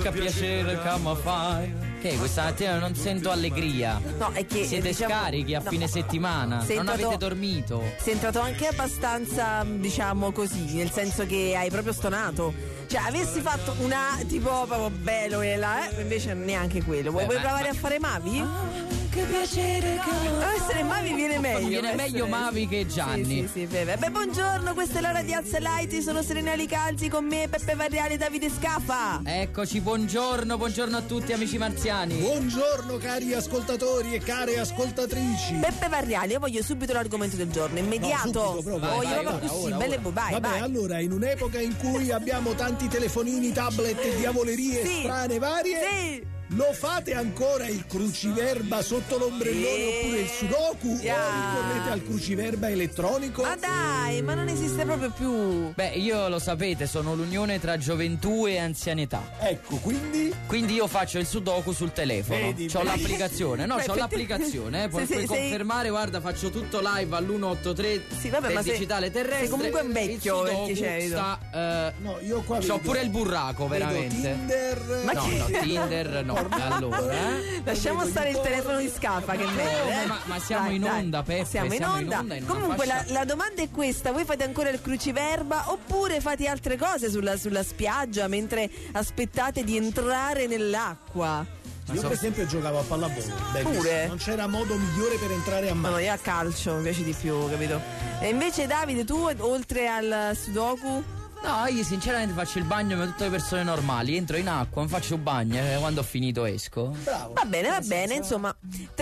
che piacere come fai. Che questa mattina non sento allegria. No, è che siete scarichi a fine settimana. Non avete dormito. Sei entrato anche abbastanza, diciamo così, nel senso che hai proprio stonato. Cioè, avessi fatto una tipo proprio bello e là, invece neanche quello. Vuoi provare a fare Mavi? Che piacere che essere Mavi viene meglio. Viene meglio Mavi che Gianni. Sì, beh, buongiorno, questa è l'ora di Alza Light. Sono Serena Licalzi, con me Peppe Varriali e Davide Scafa. Eccoci, buongiorno a tutti amici marziani. Buongiorno cari ascoltatori e care ascoltatrici. Peppe Varriali, io voglio subito l'argomento del giorno, immediato. Vai. Allora, in un'epoca in cui abbiamo tanti telefonini, tablet e diavolerie strane varie. Sì. Lo fate ancora il cruciverba sotto l'ombrellone oppure il sudoku? O ricorrete al cruciverba elettronico? Ma dai, ma non esiste proprio più. Beh, io lo sapete, sono l'unione tra gioventù e anzianità. Ecco, quindi io faccio il sudoku sul telefono. C'ho l'applicazione. No, c'ho l'applicazione, puoi confermare, guarda, faccio tutto live all'183 del digitale terrestre. Sei comunque un vecchio perché c'è. No, io qua c'ho pure il burraco, veramente. Tinder. Ma Tinder no. Allora, lasciamo stare il telefono di Scafa che ma siamo in onda, Peppe. Siamo in onda. Comunque la domanda è questa: voi fate ancora il cruciverba oppure fate altre cose sulla spiaggia mentre aspettate di entrare nell'acqua? Io per esempio giocavo a pallavolo. Pure? Non c'era modo migliore per entrare a mare. No, io a calcio mi piace di più, capito? E invece Davide, tu oltre al sudoku? No, io sinceramente faccio il bagno come tutte le persone normali. Entro in acqua, mi faccio un bagno e quando ho finito esco. Bravo. Va bene, insomma.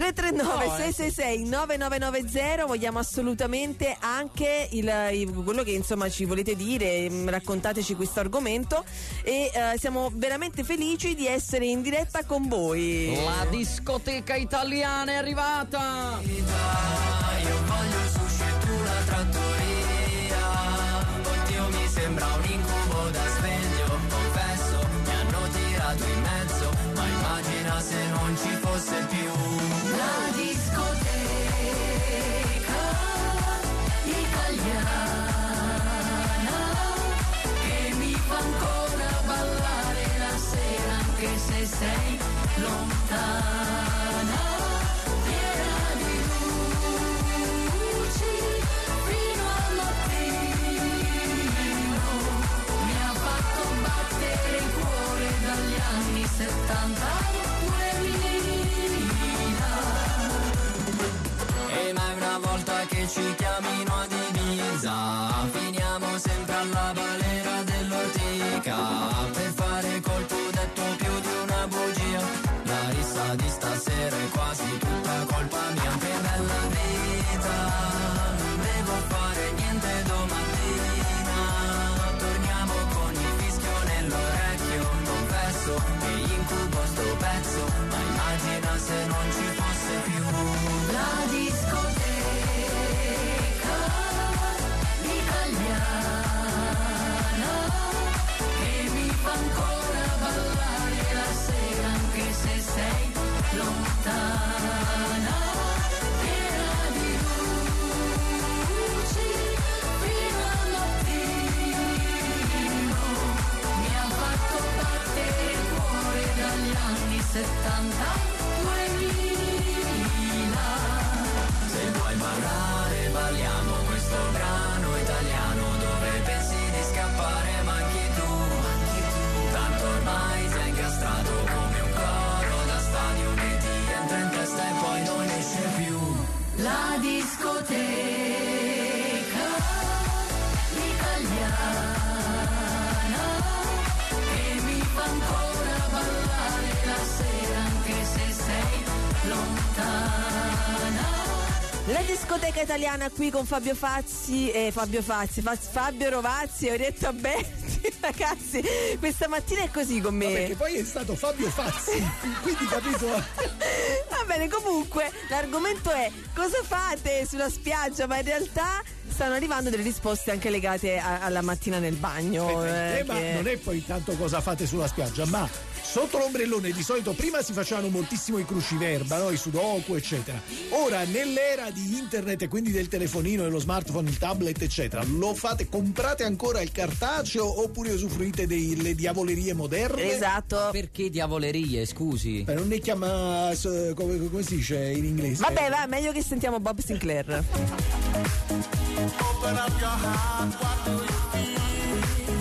339-666-9990. Vogliamo assolutamente anche quello che insomma ci volete dire. Raccontateci questo argomento. E siamo veramente felici di essere in diretta con voi. La discoteca italiana è arrivata. Io voglio sushi e tu la trattoria. Mi sembra un incubo da sveglio, confesso, mi hanno tirato in mezzo, ma immagina se non ci fosse più la discoteca italiana che mi fa ancora ballare la sera anche se sei lontana, piena di luci fino al mattino. Il cuore dagli anni 70 e mai una volta che ci chiamino ad Ibiza finiamo sempre alla balera dell'Ortica per fare colpo detto più di una bugia. La rissa di stasera è quasi tutta colpa mia. Che bella vita, non devo fare niente domattina, torniamo con il fischio nell'orecchio, confesso che incubo sto pezzo, ma immagina se non ci fosse più la discoteca italiana che mi fa ancora ballare la sera anche se sei lontana, piena di luci fino al mattino. Mi ha fatto battere il cuore dagli anni 70 2000. Se vuoi ballare balliamo questo brano italiano dove pensi di scappare ma anche tu, tanto ormai sei incastrato come un coro da stadio che ti entra in testa e poi non esce più. La discoteca italiana che mi fa ancora ballare la sera anche se sei lontana. La discoteca italiana qui con Fabio Rovazzi e Orietta Berti. Ragazzi, questa mattina è così con me. No, perché poi è stato Fabio Fazzi, quindi capito? Va bene, comunque l'argomento è: cosa fate sulla spiaggia? Ma in realtà stanno arrivando delle risposte anche legate alla mattina nel bagno. Ma non è poi tanto cosa fate sulla spiaggia, ma sotto l'ombrellone di solito prima si facevano moltissimo i cruciverba, no? I sudoku eccetera. Ora nell'era di internet e quindi del telefonino, dello smartphone, il tablet eccetera, lo fate, comprate ancora il cartaceo oppure usufruite delle diavolerie moderne? Esatto. Perché diavolerie, scusi? Non ne chiama come si dice in inglese? Vabbè, va, meglio che sentiamo Bob Sinclair. Open up your heart, what do you feel?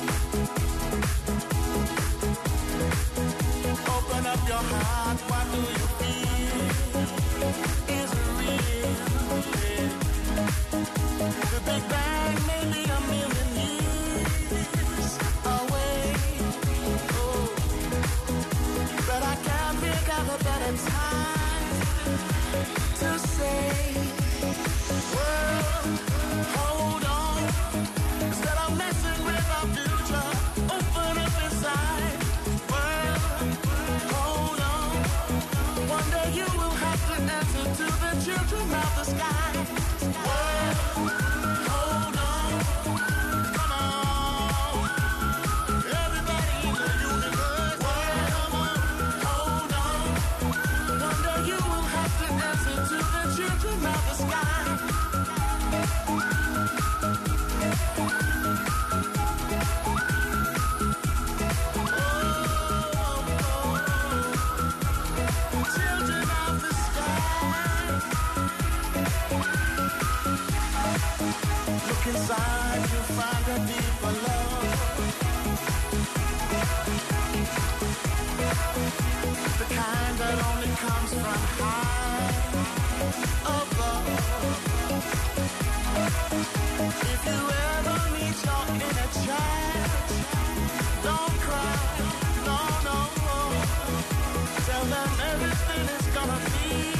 Open up your heart, what do you feel? Is it real? The Big Bang may be a million years away. Oh, but I can't think of a better time to say, world, hold on, instead of messing with our future, open up inside. World, hold on, one day you will have to answer to the children of the sky. World, hold on, come on, everybody in the universe. World, hold on, one day you will have to answer to the children of the sky. Children of the sky. Look inside, you'll find a deeper love. The kind that only comes from high above. If you ever meet your inner child, don't cry, no, no. Tell them everything is gonna be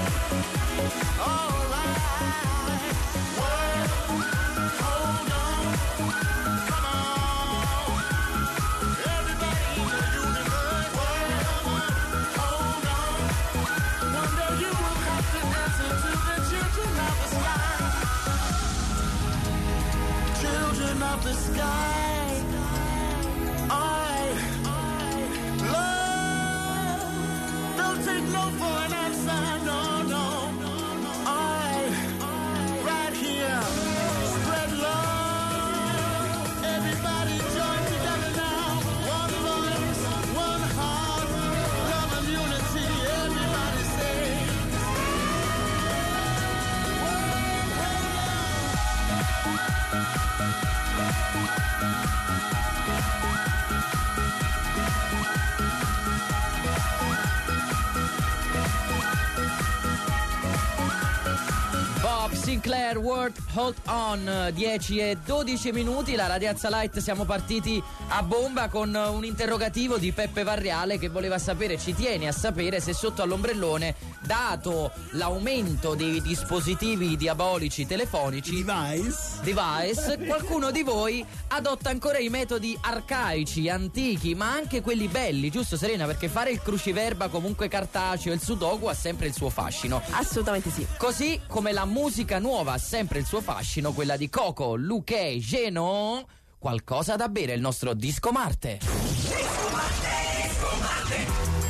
alright. World, hold on, come on, everybody in the universe. World, hold on, one day you will have to answer to the children of the sky. Children of the sky, I love. Don't take no for an answer, no, no. I right here spread love. Everybody join together now. One voice, one heart, love and unity. Everybody say. Bob Sinclair, World Hold On, 10 e 12 minuti, la Radianza Light, siamo partiti a bomba con un interrogativo di Peppe Varriale che voleva sapere, ci tiene a sapere se sotto all'ombrellone, dato l'aumento dei dispositivi diabolici telefonici, device, qualcuno di voi adotta ancora i metodi arcaici, antichi, ma anche quelli belli, giusto Serena? Perché fare il cruciverba comunque cartaceo e il sudoku ha sempre il suo fascino. Assolutamente sì. Così come la musica nuova ha sempre il suo fascino, quella di Coco, Luque, Geno, qualcosa da bere, il nostro Disco Marte. Disco Marte.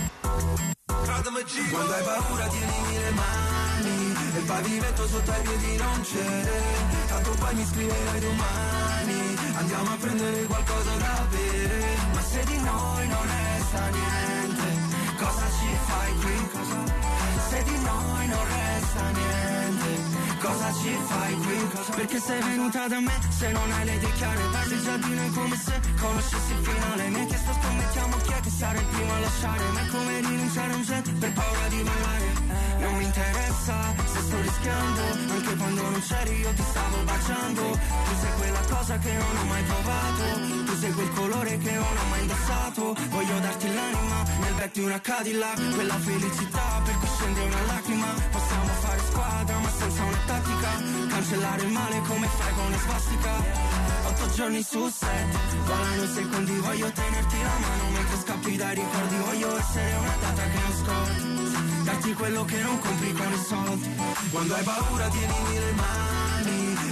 Quando hai paura tienimi le mani, e il pavimento sotto ai piedi non c'è, tanto poi mi scriverai domani, andiamo a prendere qualcosa da bere, ma se di noi non resta niente, cosa ci fai qui? Se di noi non resta niente, cosa ci fai qui? Perché sei venuta da me se non hai le idee chiare? Parli già di noi come se conoscessi il finale. Mi hai chiesto scommettiamo chi è che sarà il primo a lasciare, ma è come rinunciare a un jet per paura di volare. Non mi interessa se sto rischiando, anche quando non c'eri io ti stavo baciando. Tu sei quella cosa che non ho mai provato, tu sei quel colore che non ho mai indossato. Voglio darti l'anima nel back di una Cadillac, quella felicità per cui scende una lacrima. Possiamo fare squadra ma senza una tattica, cancellare il male come fai con una svastica. 8 giorni su 7, volano i secondi, voglio tenerti la mano mentre scappi dai ricordi. Voglio essere una data che non scordi, darti quello che non compri con i soldi. Quando hai paura tienimi le mani,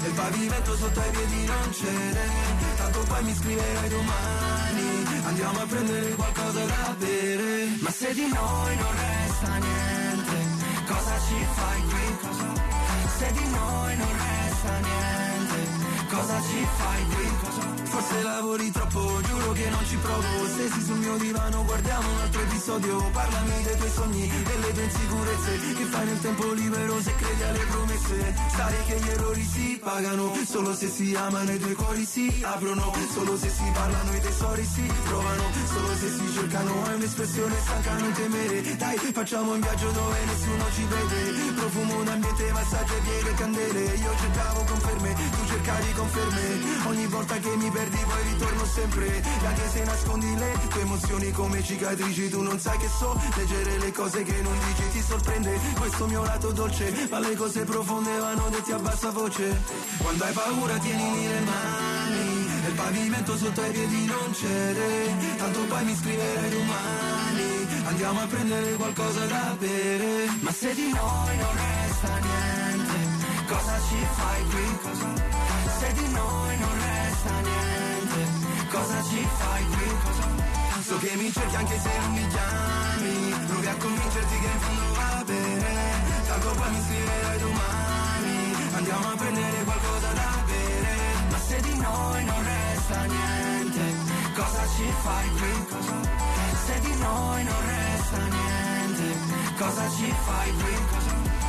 e il pavimento sotto ai piedi non cede. Tanto poi mi scriverai domani, andiamo a prendere qualcosa da bere. Ma se di noi non resta niente, cosa ci fai qui? Se di noi non resta niente, cosa ci fai qui? Forse lavori troppo, giuro che non ci provo. Stesi sul mio divano, guardiamo un altro episodio. Parlami dei tuoi sogni, delle tue insicurezze. Che fai nel tempo libero se credi alle promesse? Sai che gli errori si pagano, solo se si amano i due cuori si aprono. Solo se si parlano i tesori si trovano, solo se si cercano. È un'espressione stanca non temere. Dai, facciamo un viaggio dove nessuno ci vede. Profumo un ambiente, massaggio e pieghe candele. Io cercavo conferme, tu cercavi conferme. Ogni volta che mi perdi poi ritorno sempre. E anche se nascondi le tue emozioni come cicatrici, tu non sai che so leggere le cose che non dici. Ti sorprende questo mio lato dolce, ma le cose profonde vanno detti a bassa voce. Quando hai paura tienimi le mani, e il pavimento sotto ai piedi non cede. Tanto poi mi scriverai domani, andiamo a prendere qualcosa da bere. Ma se di noi non resta niente, cosa ci fai qui? Se di noi non resta niente, cosa ci fai qui? So che mi cerchi anche se non mi chiami, provi a convincerti che in fondo va bene. Tanto poi mi scriverai domani, andiamo a prendere qualcosa da bere. Ma se di noi non resta niente, cosa ci fai qui? Se di noi non resta niente, cosa ci fai qui?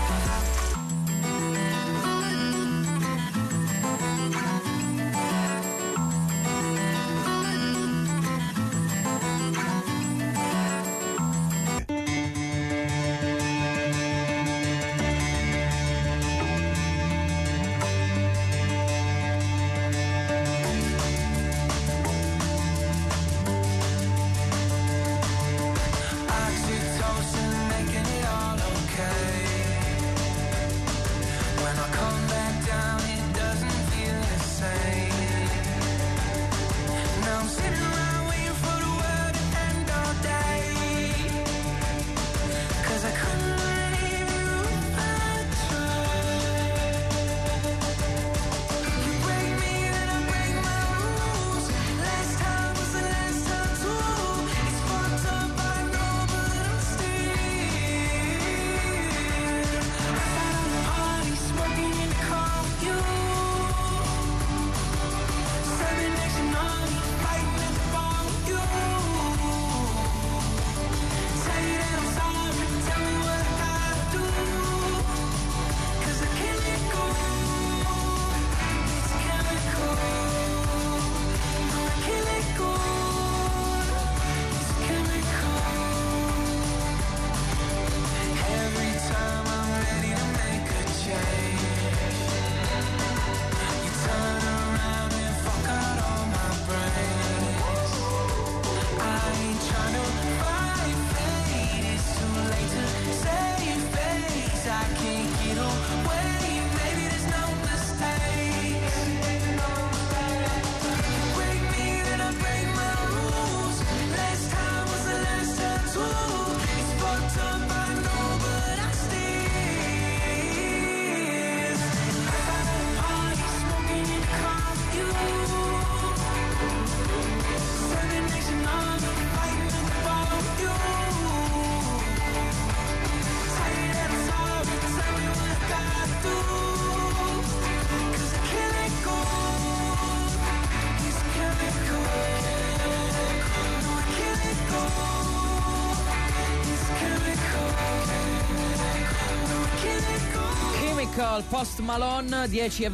Post Malone,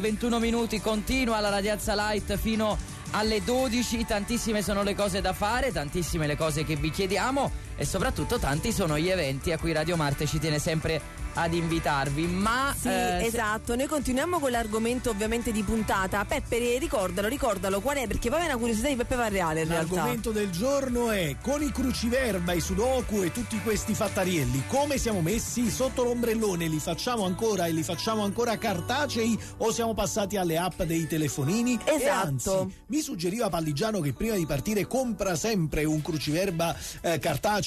10:21, continua la Radiazza Light fino alle 12. Tantissime sono le cose da fare, tantissime le cose che vi chiediamo e soprattutto tanti sono gli eventi a cui Radio Marte ci tiene sempre ad invitarvi. Ma sì, esatto, noi continuiamo con l'argomento ovviamente di puntata. Peppe, ricordalo qual è, perché poi è una curiosità di Peppe Varriale in realtà. L'argomento del giorno è: con i cruciverba, i sudoku e tutti questi fattarielli, come siamo messi? Sotto l'ombrellone li facciamo ancora e li facciamo ancora cartacei o siamo passati alle app dei telefonini? Esatto. E anzi, mi suggeriva Palligiano che prima di partire compra sempre un cruciverba cartaceo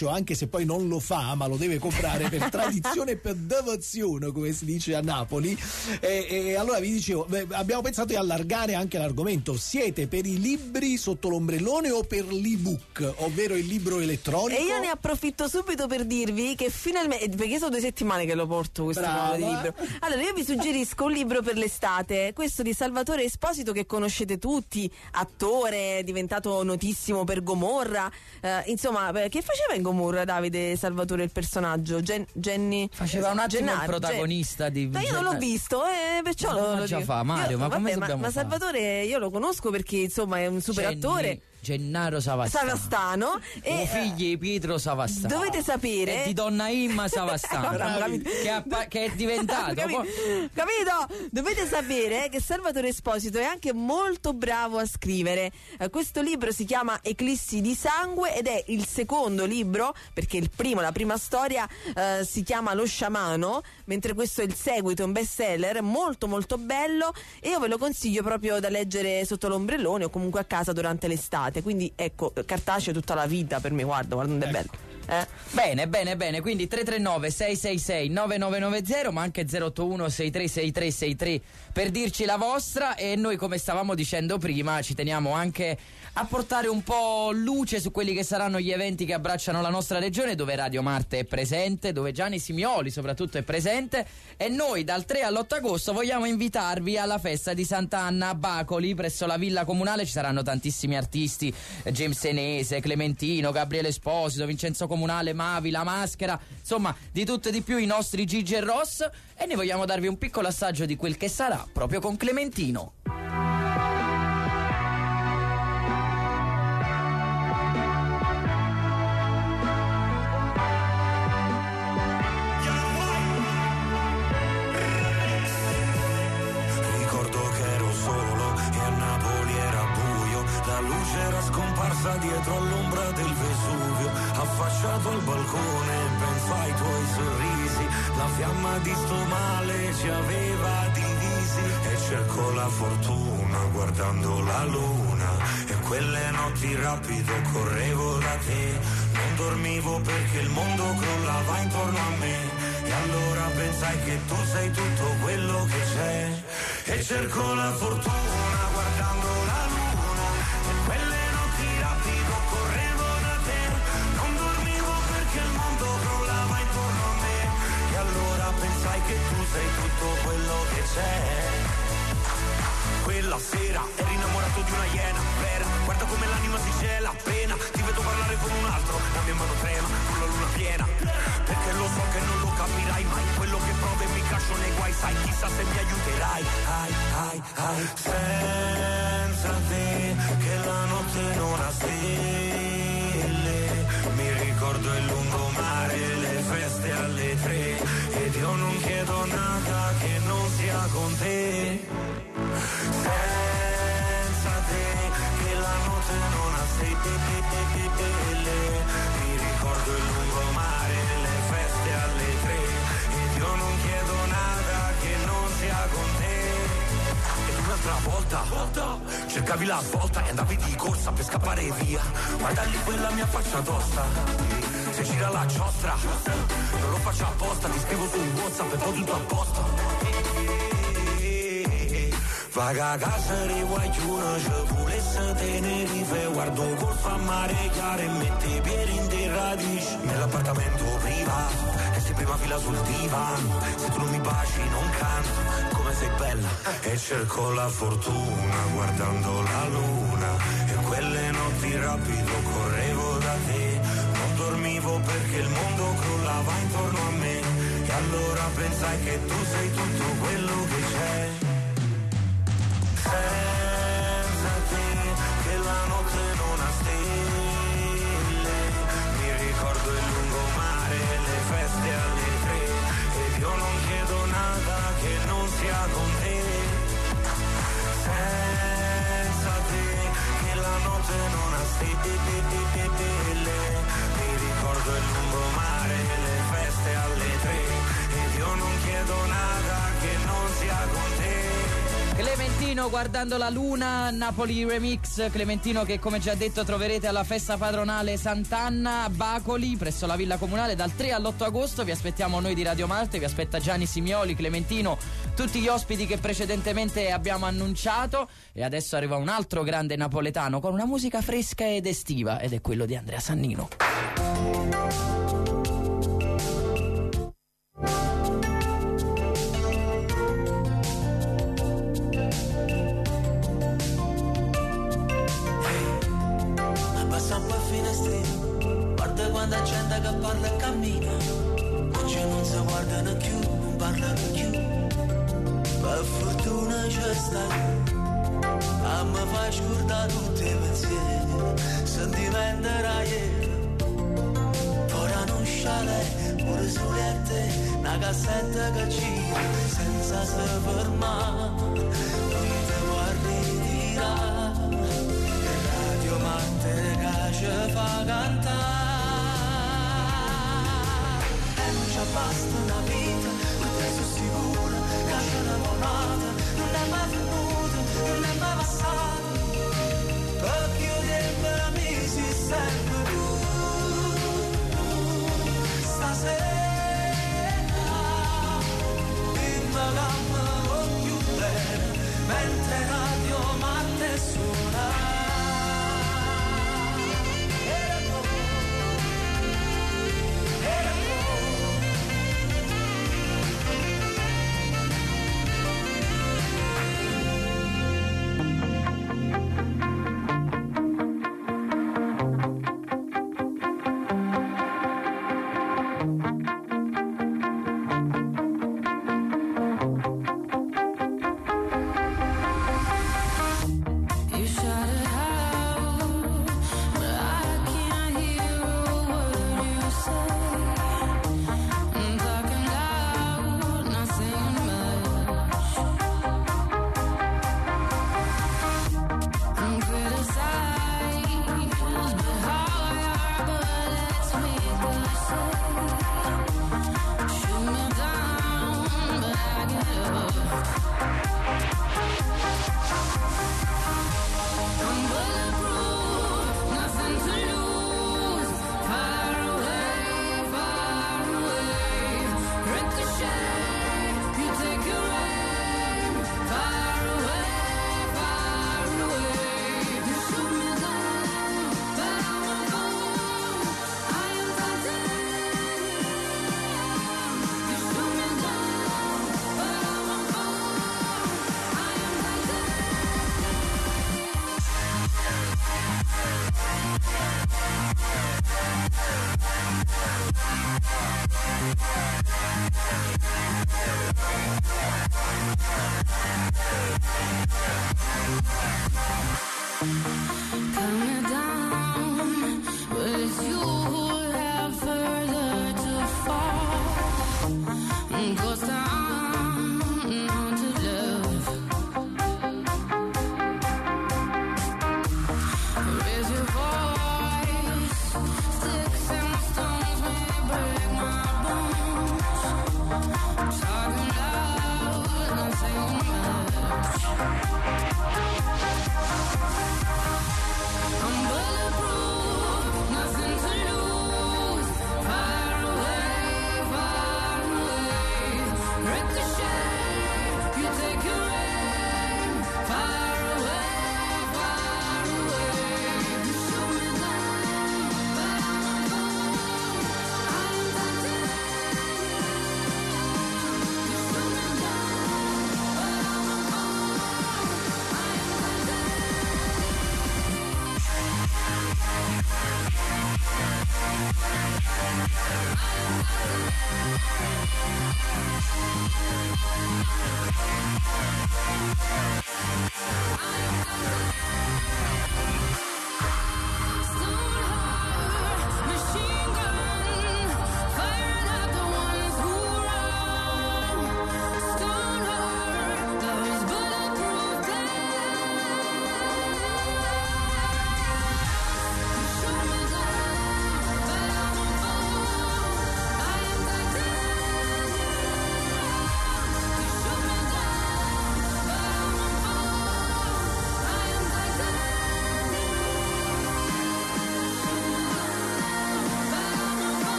cartaceo, anche se poi non lo fa, ma lo deve comprare per tradizione e per devozione, come si dice a Napoli. E allora vi dicevo, abbiamo pensato di allargare anche l'argomento. Siete per i libri sotto l'ombrellone o per l'ebook, ovvero il libro elettronico? E io ne approfitto subito per dirvi che finalmente, perché sono 2 settimane che lo porto questo modo di libro. Allora io vi suggerisco un libro per l'estate, questo di Salvatore Esposito, che conoscete tutti, attore, diventato notissimo per Gomorra, insomma, che faceva in Gomorra Davide Salvatore il personaggio? Jenny faceva un attimo il protagonista di... Ma io non l'ho visto, perciò lo già dico. fa Mario, ma come dobbiamo ma fare? Salvatore io lo conosco perché insomma è un super attore. Gennaro Savastano e figli Pietro Savastano. Dovete sapere e di donna Imma Savastano che è diventato capito? Dovete sapere che Salvatore Esposito è anche molto bravo a scrivere. Questo libro si chiama Eclissi di sangue ed è il secondo libro, perché la prima storia si chiama Lo sciamano, mentre questo è il seguito, un bestseller molto molto bello, e io ve lo consiglio proprio da leggere sotto l'ombrellone o comunque a casa durante l'estate. Quindi ecco, cartaceo tutta la vita per me, guarda quanto è bello. Bene, quindi 339 666 9990, ma anche 081 636363 per dirci la vostra. E noi, come stavamo dicendo prima, ci teniamo anche a portare un po' luce su quelli che saranno gli eventi che abbracciano la nostra regione, dove Radio Marte è presente, dove Gianni Simioli soprattutto è presente, e noi dal 3 all'8 agosto vogliamo invitarvi alla festa di Sant'Anna a Bacoli presso la Villa Comunale. Ci saranno tantissimi artisti, James Senese, Clementino, Gabriele Esposito, Vincenzo Comunale, Mavi, La Maschera, insomma di tutto e di più, i nostri Gigi e Ross, e noi vogliamo darvi un piccolo assaggio di quel che sarà proprio con Clementino. Dietro all'ombra del Vesuvio, affacciato al balcone, penso ai tuoi sorrisi, la fiamma di sto male ci aveva divisi, e cerco la fortuna guardando la luna, e quelle notti rapido correvo da te, non dormivo perché il mondo crollava intorno a me, e allora pensai che tu sei tutto quello che c'è, e cerco la fortuna guardando la luna, e quelle rapido correvo da te, non dormivo perché il mondo crollava intorno a me, e allora pensai che tu sei tutto quello che c'è. Quella sera eri innamorato di una iena vera, guarda come l'anima si gela appena ti vedo parlare con un altro, la mia mano trema con la luna piena, perché lo so che non lo capirai mai, quello che provo e mi caccio nei guai, sai, chissà se mi aiuterai, senza te che la notte non ha stelle, mi ricordo il lungomare, le feste alle 3, ed io non chiedo nada che non sia con te, senza te che la notte non ha stelle, mi ricordo il lungomare, le feste alle 3, ed io non chiedo nada che non sia con te. Ed un'altra volta cercavi la svolta e andavi di corsa per scappare via, guarda lì quella mia faccia tosta, se gira la giostra non lo faccio apposta, ti scrivo su WhatsApp e poi tutto a posto. Vaga casa di guagliuna, ci volesse Tenerife, guardo golfo a mare chiaro e mette i piedi in radici, nell'appartamento privato, e sei prima fila sul divano, se tu non mi baci non canto, come sei bella, e cerco la fortuna guardando la luna, e quelle notti rapido correvo da te, non dormivo perché il mondo crollava intorno a me, e allora pensai che tu sei tutto quello che c'è. Senza te che la notte non ha stelle, mi ricordo il lungomare, le feste alle 3, ed io non chiedo nada che non sia con te, senza te che la notte non ha stelle, mi ricordo il lungomare, le feste alle 3, ed io non chiedo nada che non sia con te. Clementino Clementino guardando la luna, Napoli Remix. Clementino che, come già detto, troverete alla festa patronale Sant'Anna a Bacoli presso la Villa Comunale dal 3 all'8 agosto. Vi aspettiamo noi di Radio Malte, vi aspetta Gianni Simioli, Clementino, tutti gli ospiti che precedentemente abbiamo annunciato. E adesso arriva un altro grande napoletano con una musica fresca ed estiva, ed è quello di Andrea Sannino. Guarda quanta gente che parla e cammina, oggi non si guardano più, non parlano più. Per fortuna c'è stai, a me fai scordare tutti i pensieri, sentimenti ieri. Ora non sciale, pure solette, una cassetta che gira, senza se fermare, non ti vuoi ritirare, che Radio Malte che ci fa cantare. Basta una vita, perché sono sicura che c'è una volata, non è mai venuta, non è mai passata, perché io dentro mi si sempre tu, stasera, dimmi che mi voglio bene, mentre Radio Malte suona.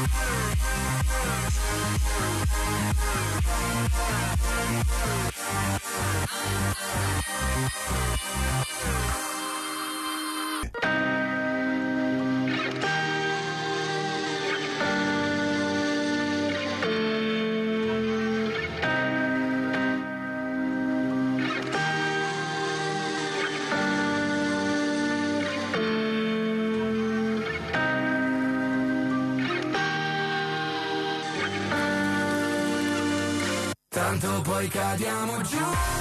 Tanto poi cadiamo giù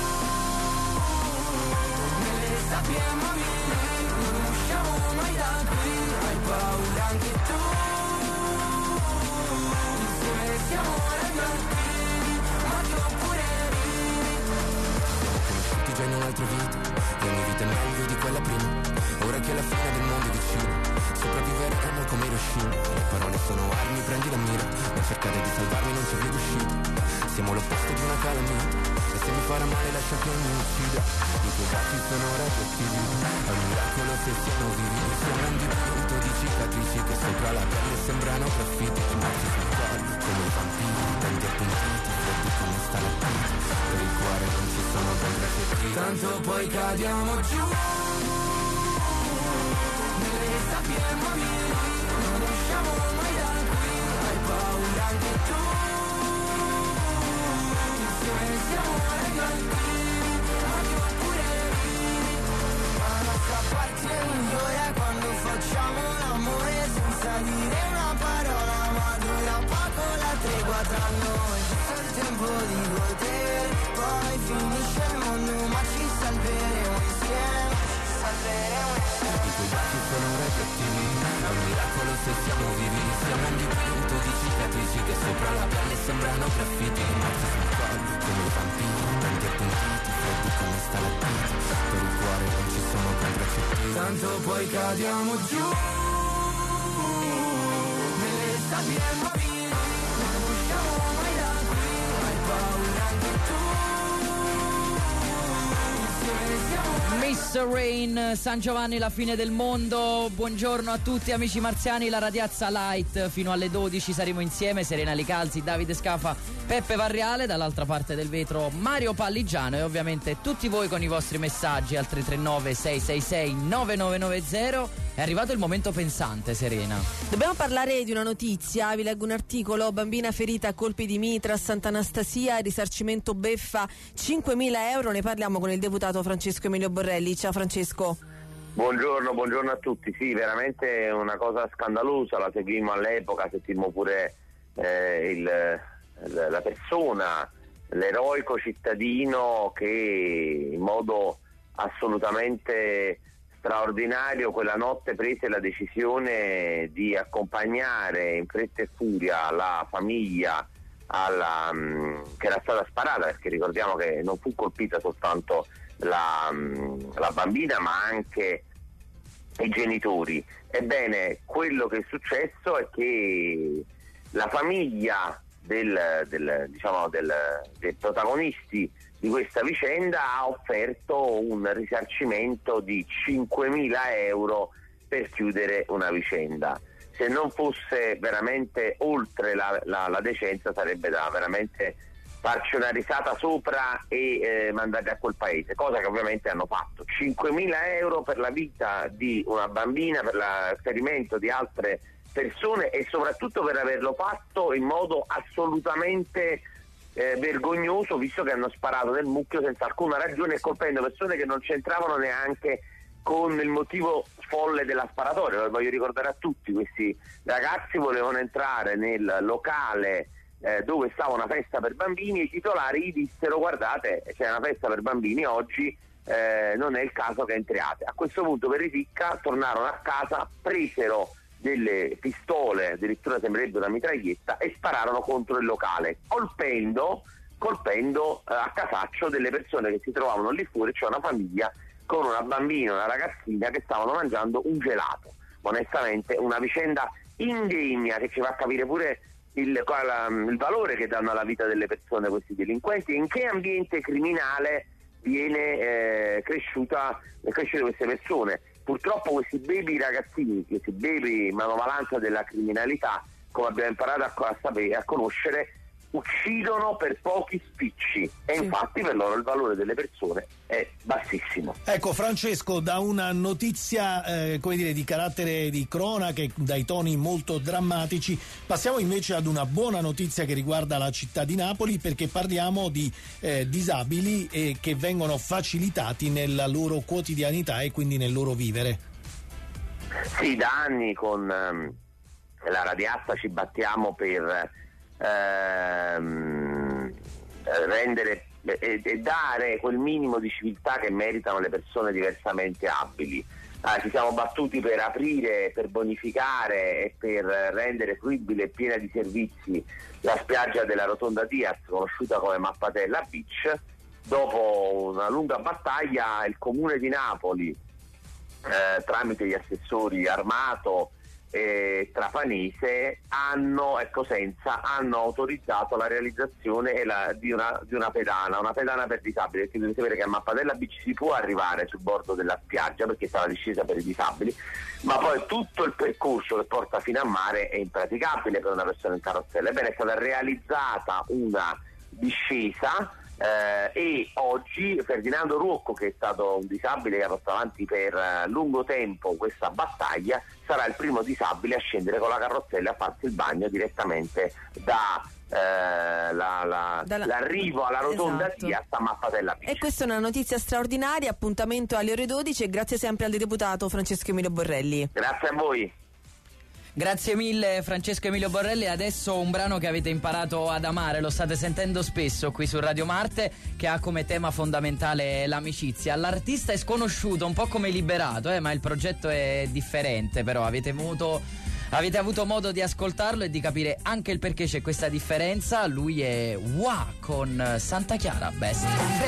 nelle sabbie mobili, non usciamo mai da qui, hai paura anche tu, insieme siamo ragazzi, ma tu pure siamo conosciuti già in un altro vita, e ogni vita è meglio di quella prima, ora che la fine del mondo è vicino, sopravviveremo come Hiroshima, le parole sono armi, prendi la mira, non cercare di salvarmi, non c'è via d'uscita. Siamo l'opposto di una calamita, e se mi farà male lascia che mi uccida. I tuoi baci sono radioattivi, è un miracolo se siamo vivi. Siamo un dipinto di cicatrici che sopra la pelle sembrano graffiti. Morti sul collo come i vampiri, tanti appuntiti, freddi come stalattiti. Per il cuore non ci sono contraccettivi. Tanto poi cadiamo giù nelle sabbie mobili, non usciamo mai da qui, hai paura anche tu. Siamo ragazzi, ma tu pure la nostra parte migliore è quando facciamo l'amore senza dire una parola, ma dura poco la tregua tra noi. Giusto il tempo di godere, poi finisce il mondo, ma ci salveremo insieme, I tuoi baci sono radioattivi, è un miracolo se siamo vivi. Siamo un dipinto di cicatrici che sopra la pelle sembrano graffiti. Morti sul collo come i vampiri, tanti appuntiti, freddi come stalattiti. Per il cuore non ci sono contraccettivi. Tanto poi cadiamo giù nelle sabbie mobili, non usciamo mai da qui, hai paura anche tu. Insieme siamo Miss Rain, San Giovanni, la fine del mondo. Buongiorno a tutti amici marziani, la Radiazza Light fino alle 12 saremo insieme. Serena Licalzi, Davide Scafa, Peppe Varriale, dall'altra parte del vetro Mario Palligiano e ovviamente tutti voi con i vostri messaggi al 339 666 9990. È arrivato il momento pensante, Serena. Dobbiamo parlare di una notizia, vi leggo un articolo: bambina ferita a colpi di mitra a Sant'Anastasia, risarcimento beffa 5.000 euro. Ne parliamo con il deputato Francesco Emilio Borrelli. Ciao Francesco. Buongiorno a tutti. Sì, veramente una cosa scandalosa, la seguimmo all'epoca, sentimmo pure la persona, l'eroico cittadino che in modo assolutamente straordinario quella notte prese la decisione di accompagnare in fretta e furia la famiglia che era stata sparata, perché ricordiamo che non fu colpita soltanto la bambina ma anche i genitori. Ebbene, quello che è successo è che la famiglia dei protagonisti di questa vicenda ha offerto un risarcimento di 5.000 euro per chiudere una vicenda. Se non fosse veramente oltre la decenza, sarebbe da veramente farci una risata sopra e mandarli a quel paese, cosa che ovviamente hanno fatto. 5.000 euro per la vita di una bambina, per il ferimento di altre persone e soprattutto per averlo fatto in modo assolutamente vergognoso, visto che hanno sparato nel mucchio senza alcuna ragione e colpendo persone che non c'entravano neanche con il motivo folle della sparatoria. Lo voglio ricordare a tutti: questi ragazzi volevano entrare nel locale dove stava una festa per bambini e i titolari gli dissero: guardate, c'è una festa per bambini oggi, non è il caso che entriate. A questo punto per ripicca tornarono a casa, presero delle pistole, addirittura sembrerebbe una mitraglietta, e spararono contro il locale, colpendo a casaccio delle persone che si trovavano lì fuori, cioè una famiglia con una bambina e una ragazzina che stavano mangiando un gelato. Onestamente una vicenda indegna, che ci fa capire pure il valore che danno alla vita delle persone questi delinquenti, in che ambiente criminale viene cresciute queste persone. Purtroppo questi baby ragazzini, questi baby manovalanza della criminalità, come abbiamo imparato a conoscere, uccidono per pochi spicci e infatti per loro il valore delle persone è bassissimo. Ecco Francesco, da una notizia come dire di carattere di cronaca, dai toni molto drammatici, passiamo invece ad una buona notizia che riguarda la città di Napoli, perché parliamo di disabili che vengono facilitati nella loro quotidianità e quindi nel loro vivere. Sì, da anni con la Radiazza ci battiamo per rendere e dare quel minimo di civiltà che meritano le persone diversamente abili. Ci siamo battuti per aprire, per bonificare e per rendere fruibile e piena di servizi la spiaggia della Rotonda Diaz, conosciuta come Mappatella Beach. Dopo una lunga battaglia il Comune di Napoli, tramite gli assessori Armato e Trapanese e Cosenza, hanno autorizzato la realizzazione di una pedana per disabili, perché dovete sapere che a Mappatella Beach si può arrivare sul bordo della spiaggia perché sta la discesa per i disabili, ma poi tutto il percorso che porta fino a mare è impraticabile per una persona in carrozzella. Ebbene, è stata realizzata una discesa e oggi Ferdinando Ruocco, che è stato un disabile che ha portato avanti per lungo tempo questa battaglia, sarà il primo disabile a scendere con la carrozzella e a farsi il bagno direttamente dall'arrivo alla Rotonda Diaz a Mappatella Beach. E questa è una notizia straordinaria. Appuntamento alle ore 12 e grazie sempre al deputato Francesco Emilio Borrelli. Grazie a voi. Grazie mille Francesco Emilio Borrelli. Adesso un brano che avete imparato ad amare, lo state sentendo spesso qui su Radio Marte, che ha come tema fondamentale l'amicizia. L'artista è sconosciuto, un po' come Liberato, ma il progetto è differente, però avete avuto modo di ascoltarlo e di capire anche il perché c'è questa differenza. Lui è Wa con Santa Chiara Best.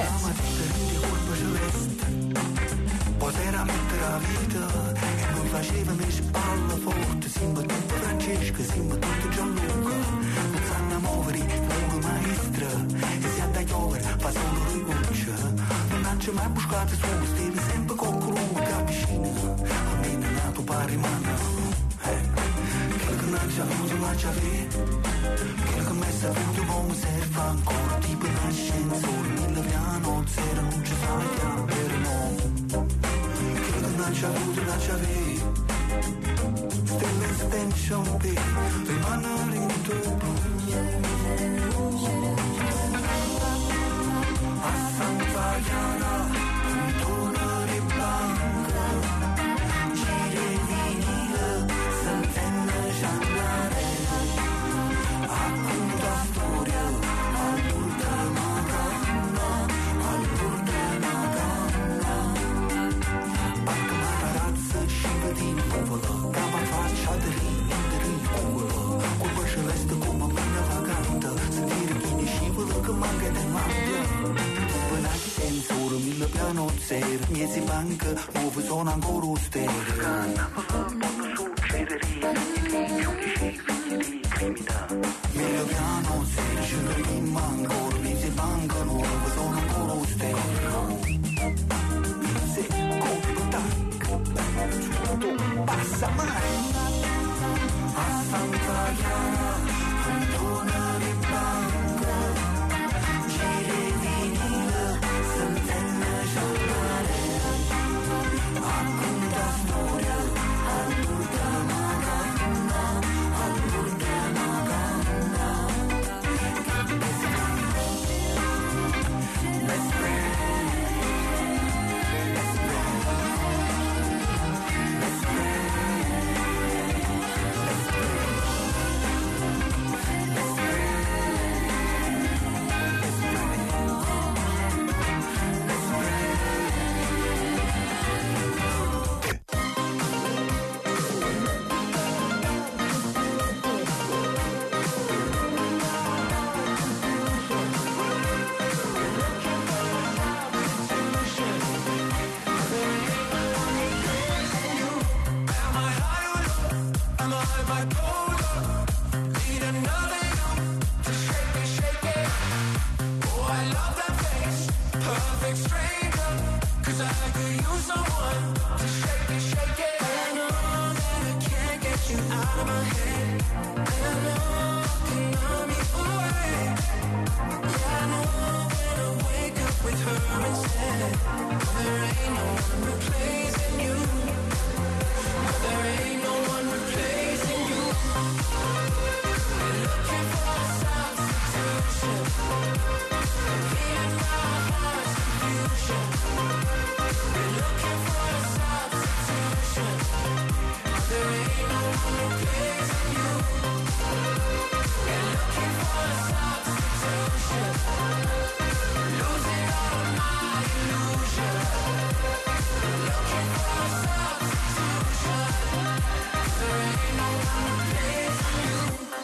Poi veramente la vita e non faceva me spalla forte, siamo tutti Francesco, siamo tutti Gianluca, non sanno muovere, loro maestra, e si andà a piovere, fa solo rigoccia, non c'è mai buscato su, steve sempre con colui che avvicina, almeno nato pari mano, quello che non c'è avuto ma c'è quello che mi è saputo come serve ancora, tipo un ascensore, 1000 piano, zero, non ci sai chiamare, no. Non c'è avuto, non c'è avuto, still extension B, rimanere in tuo a Santa Chiara, tornare blanca, giri vinile, sentenne giallare, racconta storia, all'ultima canna, all'ultima canna. Sciva di nuvola, cava faccia di culo, come celeste come una vagante, sentire chi ne scivola che manca di mangia. Turbinati sensore, 1000 piano zero, miezi banca, nuovi sono ancora austere. Canna, non succederia, i giudici, figli di criminalità. 1000 piano zero, ci rima ancora, miezi banca, nuovi sono ancora austere. Passa mai a Santa Chiara, tornare blanca, giri vinile, sentenne giallare, racconta storia, all'ultima canna, all'ultima canna. Best friend. Cause I could use someone to shake it, shake it. I know that I can't get get you out of my head. And I know I can numb you away. Yeah, I know when I wake up with her instead. There ain't no one replacing you. There ain't no one replacing you. We're looking for a substitution. Healing my heart's confusion. We're looking for a substitution. There ain't no one replacing you. We're looking for a substitution. Losing all of my illusion. Looking for a substitution. There ain't no one replacing you.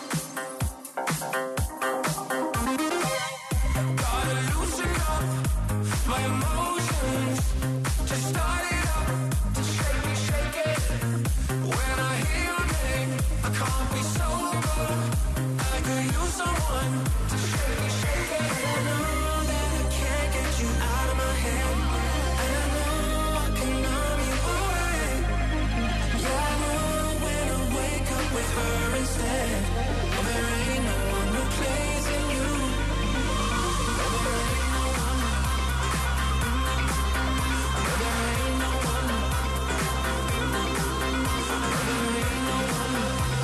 Gotta loosen up my emotions. Just start it up, to shake it. When I hear your name, I can't be sober. I could use someone to shake it. I know that I can't get you out of my head. And I know I can numb you away. Yeah, I know when I wake up with her instead. There ain't no one replacing you. There ain't no one. There ain't no one. There ain't no one.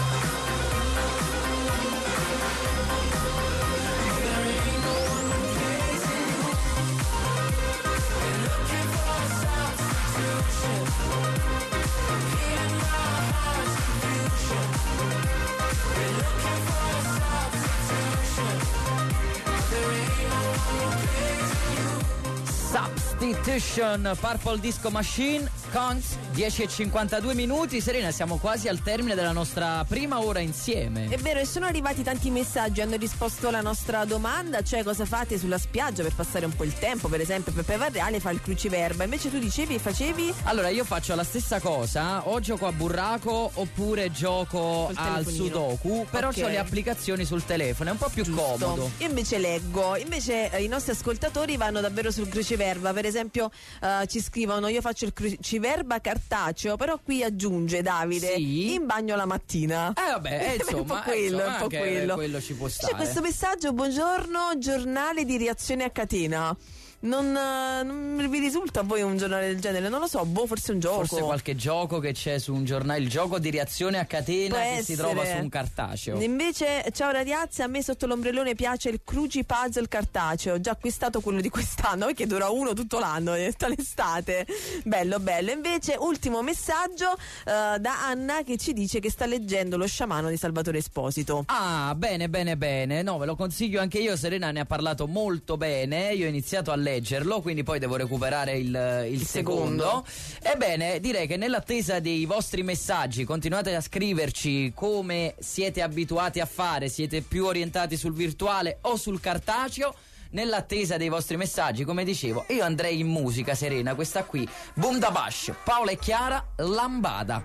There ain't no one replacing you. We're looking for a substitution. Healing my heart's confusion. We're looking for a substitution. There ain't no one replacing you. Substitution, Purple Disco Machine, Cons, 10:52 minuti. Serena, siamo quasi al termine della nostra prima ora insieme. È vero, e sono arrivati tanti messaggi, hanno risposto alla nostra domanda, cioè cosa fate sulla spiaggia per passare un po' il tempo. Per esempio Peppe Varriale fa il cruciverba, invece tu dicevi e facevi? Allora, io faccio la stessa cosa, o gioco a burraco oppure gioco Col al telefonino. sudoku, però Ok. ho le applicazioni sul telefono, è un po' più comodo. Io invece leggo, invece i nostri ascoltatori vanno davvero sul cruciverba. Per esempio ci scrivono: io faccio il cruciverba cartaceo, però qui aggiunge Davide, Sì. in bagno la mattina. Vabbè, insomma, un po' quello, insomma, un po' anche quello. ci può C'è stare. questo messaggio: buongiorno, giornale di reazione a catena. Non vi risulta a voi un giornale del genere? Non lo so, forse un gioco. Forse qualche gioco che c'è su un giornale, il gioco di reazione a catena Può che si trova essere. su un cartaceo. Invece, ciao ragazzi, a me sotto l'ombrellone piace il Cruci Puzzle cartaceo. Ho già acquistato quello di quest'anno, perché dura uno tutto l'anno, tutta l'estate. Bello, bello. Invece, ultimo messaggio da Anna, che ci dice che sta leggendo Lo sciamano di Salvatore Esposito. Ah, bene, bene, bene. No, ve lo consiglio anche io. Serena ne ha parlato molto bene. Io ho iniziato a leggerlo, quindi poi devo recuperare il secondo. Ebbene, direi che nell'attesa dei vostri messaggi continuate a scriverci come siete abituati a fare, siete più orientati sul virtuale o sul cartaceo. Nell'attesa dei vostri messaggi, come dicevo, io andrei in musica, Serena, questa qui, Boom da Bash, Paola e Chiara, Lambada.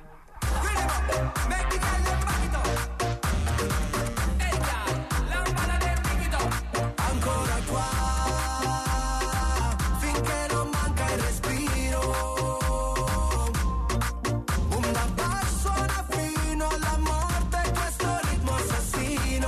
Ancora qua, finché non manca il respiro. Un da basso suona fino alla morte, questo ritmo assassino.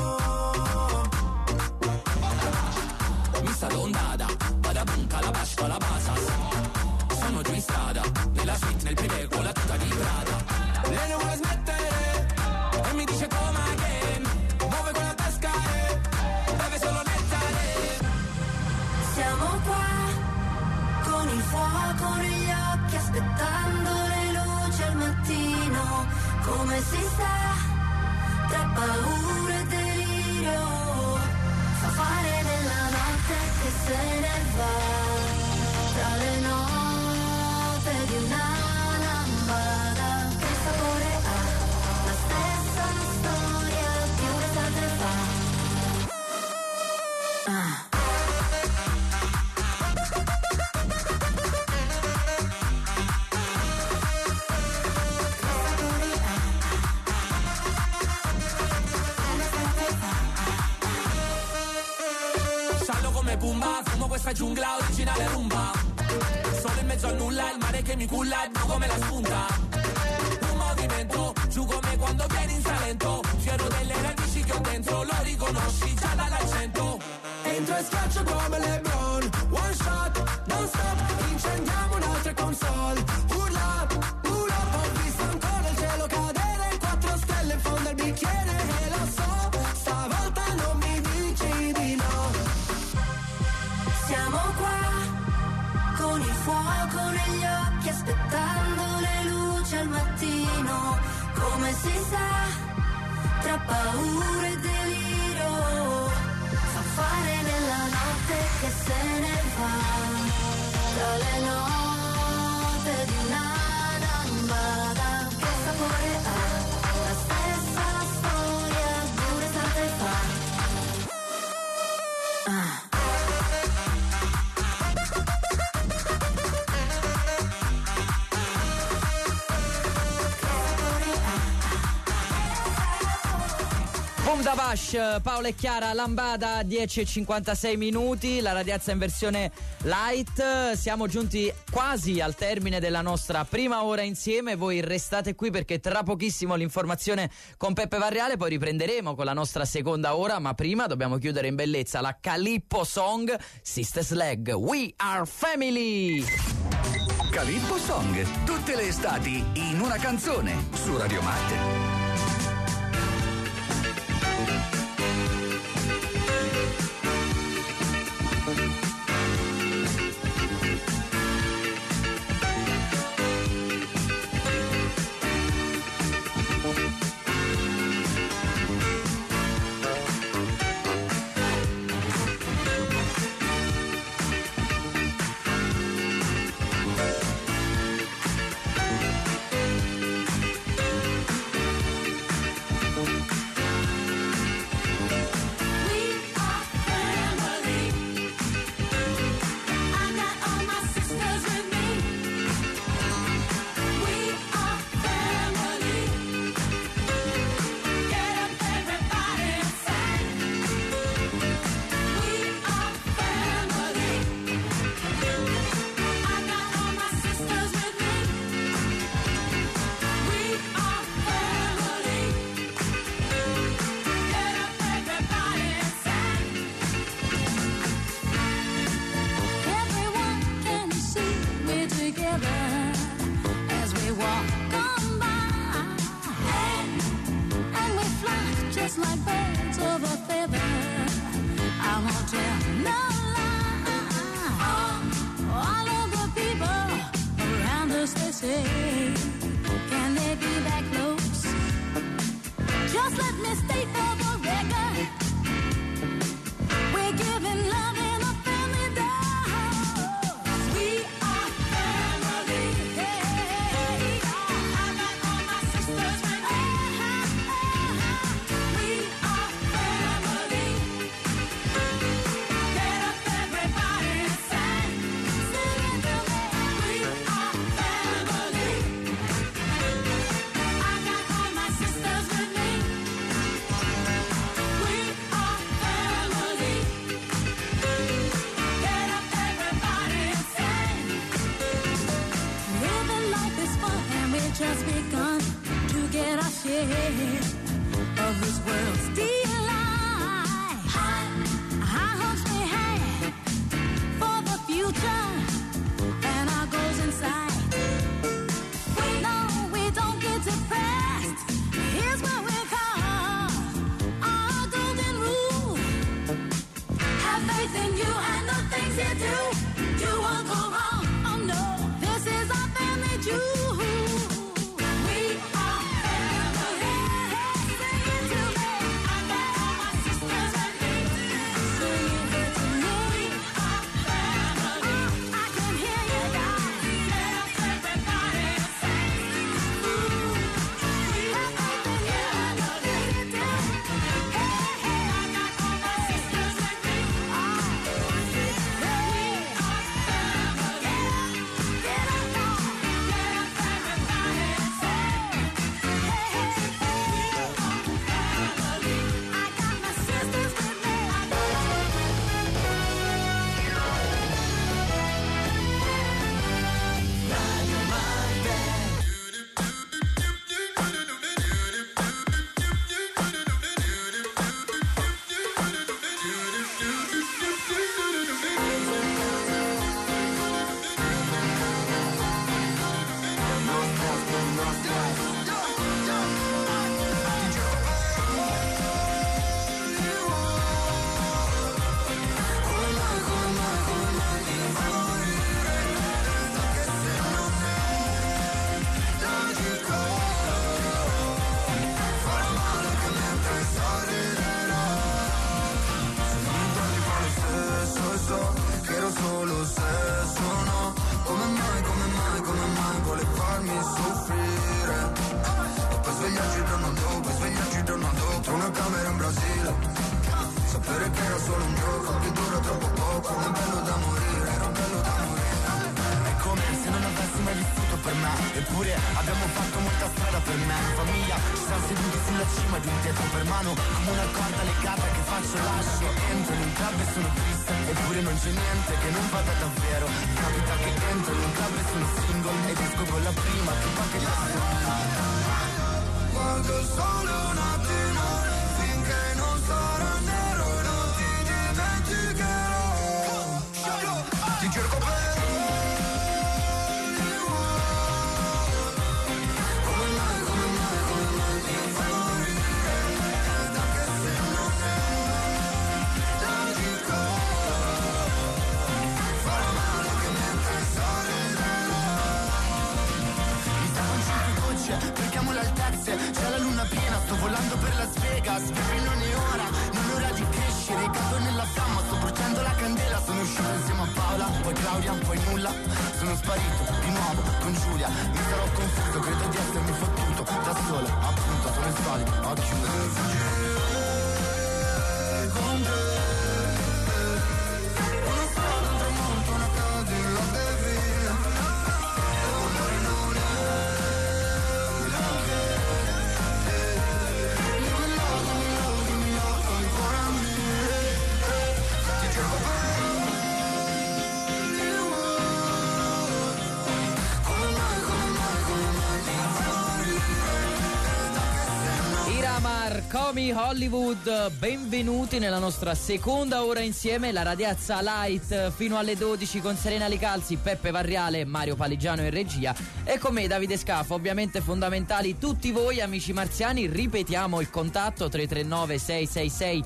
Mi sta l'ondata, vada bunca, la basco, la basas. Sono giù in strada, nella suite, nel privé, con la tuta di Prada. Lei non vuole smettere, e mi dice come again. Muove con la tasca e beve solo nettare. Siamo qua, con il fuoco negli occhi, aspettando le luci al mattino. Come si sta, tra paura e delirio. Fa fare della notte che se ne va, tra le note di una lambada. Che sapore ha, la stessa storia di un'estate fa. Sciallo come Pumba, fumo questa giungla originale rumba. Solo in mezzo al nulla, il mare che mi culla, è blu come la spunta. Un modo movimento, giù come quando vieni in Salento, fiero delle radici che ho dentro, lo riconosci già dall'accento. Entro e schiaccio come LeBron, one shot, non stop, incendiamo un'altra console, urla, ho visto ancora il cielo cadere, 4 stelle in fondo al bicchiere, e lo so, stavolta non mi dici di no. Siamo qua, con il fuoco negli occhi, aspettando le luci al mattino, come si sa, tra paura e delirio, fa fare nella notte che se ne va, tra le note di una lambada, che sapore ha, la stessa storia, 2 estate fa. Boom da Vash, Paola e Chiara, Lambada, 10:56 minuti, la radiazza in versione light. Siamo giunti quasi al termine della nostra prima ora insieme. Voi restate qui perché tra pochissimo l'informazione con Peppe Varriale, poi riprenderemo con la nostra seconda ora, ma prima dobbiamo chiudere in bellezza la Calippo Song Sister Slag, We Are Family. Calippo Song, tutte le estati in una canzone su Radio Marte. Can they be that close? Just let me state for the record, we're giving love in a family dose. We are family. Hey, I got all my sisters with me. We are family. Get up everybody and sing. Sing it to me. We are family. I got all my sisters with me. We are family. Get up everybody and sing. Living life is fun and we've just begun to get our share of this world's delight. High hopes we have for the future and our goals in sight. No, we don't get depressed. Here's what we call our golden rule. Have faith in you and the things you do. You won't go wrong. Oh no, this is our family jewel. We are family. Sing it to me. I farmi soffrire. E poi svegliarci il giorno dopo, svegliarci il giorno dopo. Tra una camera in Brasile, sapere che era solo un gioco, che dura troppo poco. È bello da morire, era bello da morire. È come se non avessi mai vissuto per me. Eppure abbiamo fatto molta strada per me. In famiglia ci siamo seduti sulla cima di un tetto per mano, come una corda legata che faccio e lascio. Entro in un club e sono triste, eppure non c'è niente che non vada davvero. Capita che entro in un club e sono single ed esco con la prima tipa che passiona. Guardo il sole un attimo, finché non sarà nero non ti dimenticherò. Ti cerco per perchiamo le altezze, c'è la luna piena, sto volando per Las Vegas, baby non è ora, non è ora di crescere, cado nella fiamma, sto bruciando la candela, sono uscito insieme a Paola, poi Claudia, poi nulla, sono sparito di nuovo con Giulia, mi sarò confuso, credo di essermi fottuto, da solo, appunto, sono il solito, a chiudere, fuggire con te, una strada, un tramonto, una casa, la bevi. Marcomi Hollywood, benvenuti nella nostra seconda ora insieme, la Radiazza Light fino alle 12 con Serena Licalzi, Peppe Varriale, Mario Paligiano in regia e con me Davide Scafo. Ovviamente fondamentali tutti voi amici marziani, ripetiamo il contatto 339 666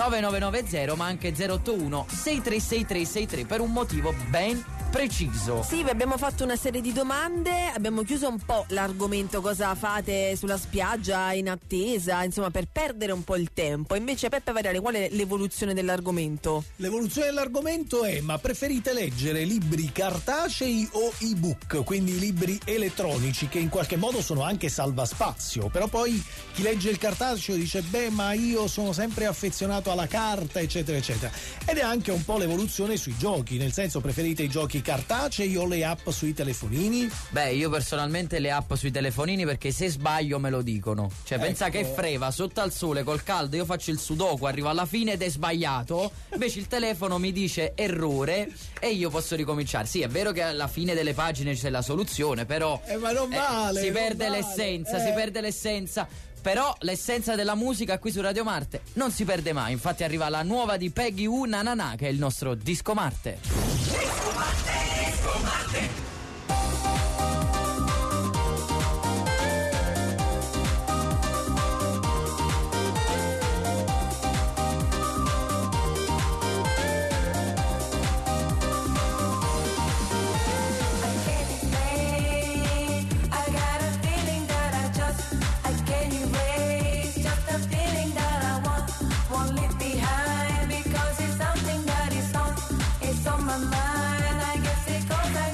9990 ma anche 081 636363 per un motivo ben preciso. Sì, vi abbiamo fatto una serie di domande, abbiamo chiuso un po' l'argomento cosa fate sulla spiaggia in attesa, insomma per perdere un po' il tempo. Invece Peppe Variale, qual è l'evoluzione dell'argomento? L'evoluzione dell'argomento è: ma preferite leggere libri cartacei o ebook, quindi libri elettronici che in qualche modo sono anche salvaspazio, però poi chi legge il cartaceo dice beh ma io sono sempre affezionato alla carta eccetera eccetera, ed è anche un po' l'evoluzione sui giochi, nel senso preferite i giochi cartacei o le app sui telefonini? Beh, io personalmente le app sui telefonini, perché se sbaglio me lo dicono. Cioè, pensa che freva, sotto al sole, col caldo, io faccio il sudoku, arrivo alla fine ed è sbagliato. Invece il telefono mi dice errore e io posso ricominciare. Sì, è vero che alla fine delle pagine c'è la soluzione, però ma non vale, si non perde vale. l'essenza, si perde l'essenza. Però l'essenza della musica qui su Radio Marte non si perde mai. Infatti arriva la nuova di Peggy U, Nanana, che è il nostro Disco Marte. Disco Marte, Disco Marte. On my mind, I guess it goes like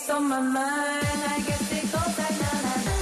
It's on my mind, I guess it goes like na na na.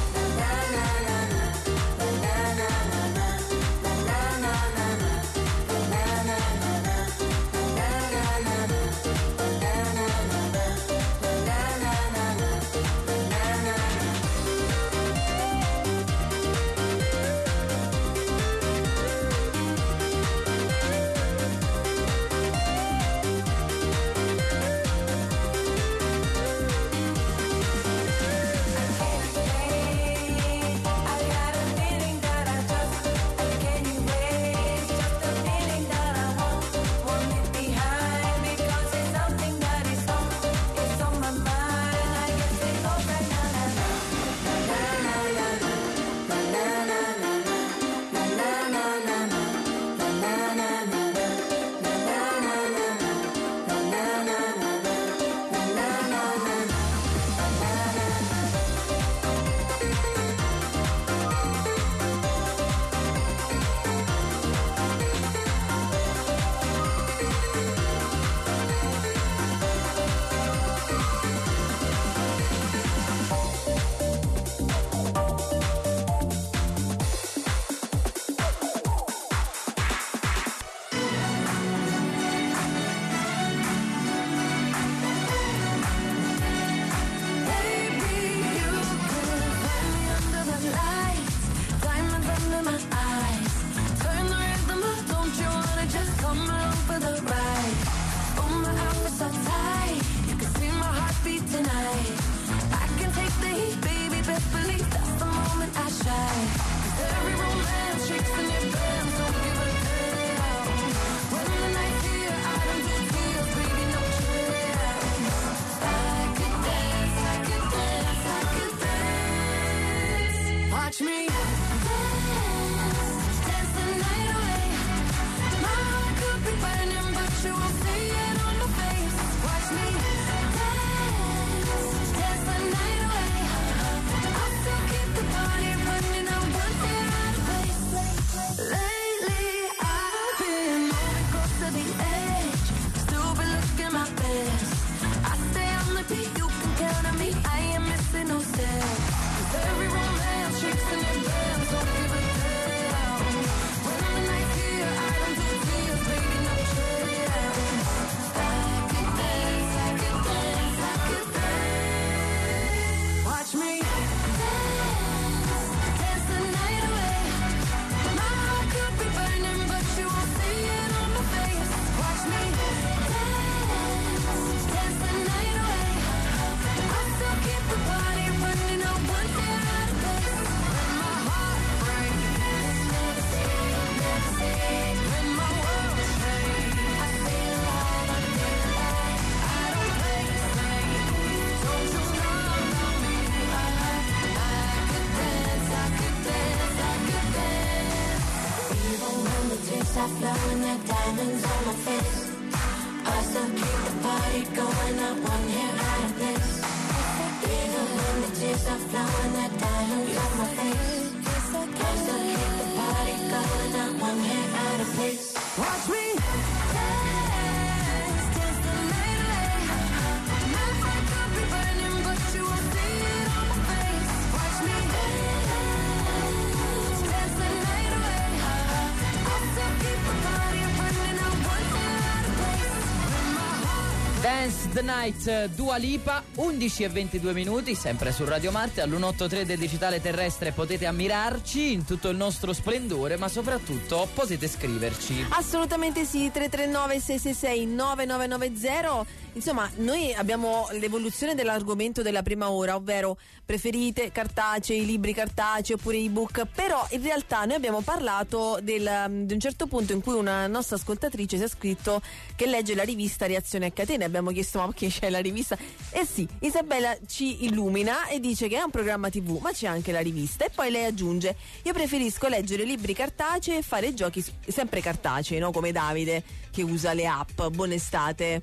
stop blowing the diamonds on my face. I still keep the party going, not one hair out of place. Even when the tears stop flowing, the diamonds on my face. I still keep the party going, not one hair out of place. Watch me dance, dance the night away. My heart could be burning, but you won't see it on my face. Watch me dance, dance the night away. I still keep the party burning, not one hair out of place. When my heart Dance the Night, Dua Lipa, 11:22, sempre su Radio Marte, all'183 del digitale terrestre potete ammirarci in tutto il nostro splendore, ma soprattutto potete scriverci. Assolutamente sì, 339 666 9990. Insomma, noi abbiamo l'evoluzione dell'argomento della prima ora, ovvero preferite cartacei, libri cartacei oppure ebook, però in realtà noi abbiamo parlato di un certo punto in cui una nostra ascoltatrice si è scritto che legge la rivista Reazione a Catena. Abbiamo chiesto ma perché c'è la rivista? Eh sì, Isabella ci illumina e dice che è un programma TV, ma c'è anche la rivista, e poi lei aggiunge: io preferisco leggere libri cartacei e fare giochi sempre cartacei, no? Come Davide che usa le app. Buona estate.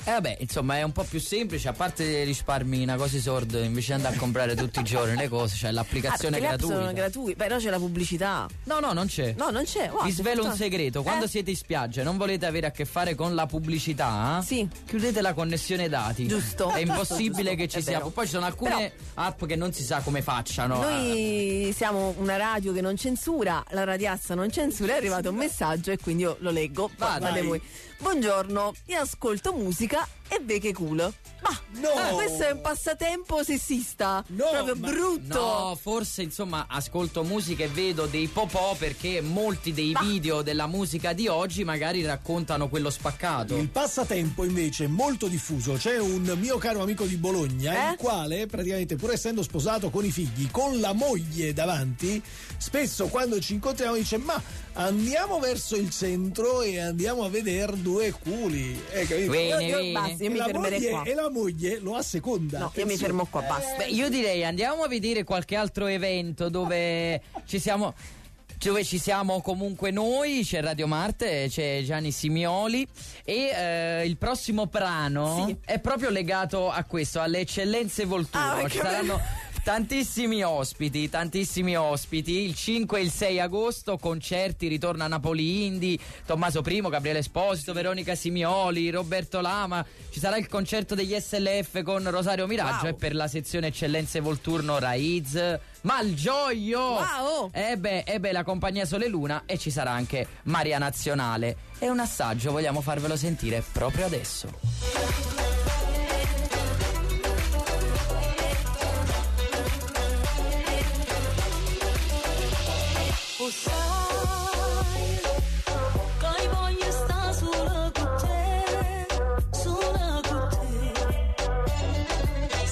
Vabbè, insomma, è un po' più semplice, a parte risparmi una cosa sorda, invece di andare a comprare tutti i giorni le cose, c'è l'applicazione gratuita. Sono gratuiti, però c'è la pubblicità. No, non c'è. No, non c'è. Wow, Vi svelo un segreto, quando siete in spiaggia e non volete avere a che fare con la pubblicità, sì, chiudete la connessione dati. Giusto. È impossibile che ci sia. vero. Poi ci sono alcune app che non si sa come facciano. Noi siamo una radio che non censura, la radiazza non censura, è arrivato un messaggio e quindi io lo leggo. Fate voi. Buongiorno, io ascolto musica e ve che culo. Ma questo è un passatempo sessista, proprio brutto. No, forse insomma ascolto musica e vedo dei popò perché molti dei video della musica di oggi magari raccontano quello spaccato. Il passatempo invece è molto diffuso. C'è un mio caro amico di Bologna il quale praticamente, pur essendo sposato con i figli, con la moglie davanti, spesso quando ci incontriamo dice: ma andiamo verso il centro e andiamo a vedere due culi. Bene, basta, io mi fermerei qua. E la moglie lo asseconda. No, io mi fermo qua, basta. Beh, io direi andiamo a vedere qualche altro evento dove ci siamo comunque noi. C'è Radio Marte, c'è Gianni Simioli e il prossimo brano è proprio legato a questo, alle eccellenze Volturno. Ci saranno tantissimi ospiti. Il 5 e il 6 agosto concerti, ritorna Napoli Indi, Tommaso I, Gabriele Esposito, Veronica Simioli, Roberto Lama. Ci sarà il concerto degli SLF con Rosario Miraggio e per la sezione eccellenze Volturno Raiz, Malgioglio, la compagnia Sole Luna, e ci sarà anche Maria Nazionale. E un assaggio vogliamo farvelo sentire proprio adesso. Sai, che voglio sta solo con te, solo con te.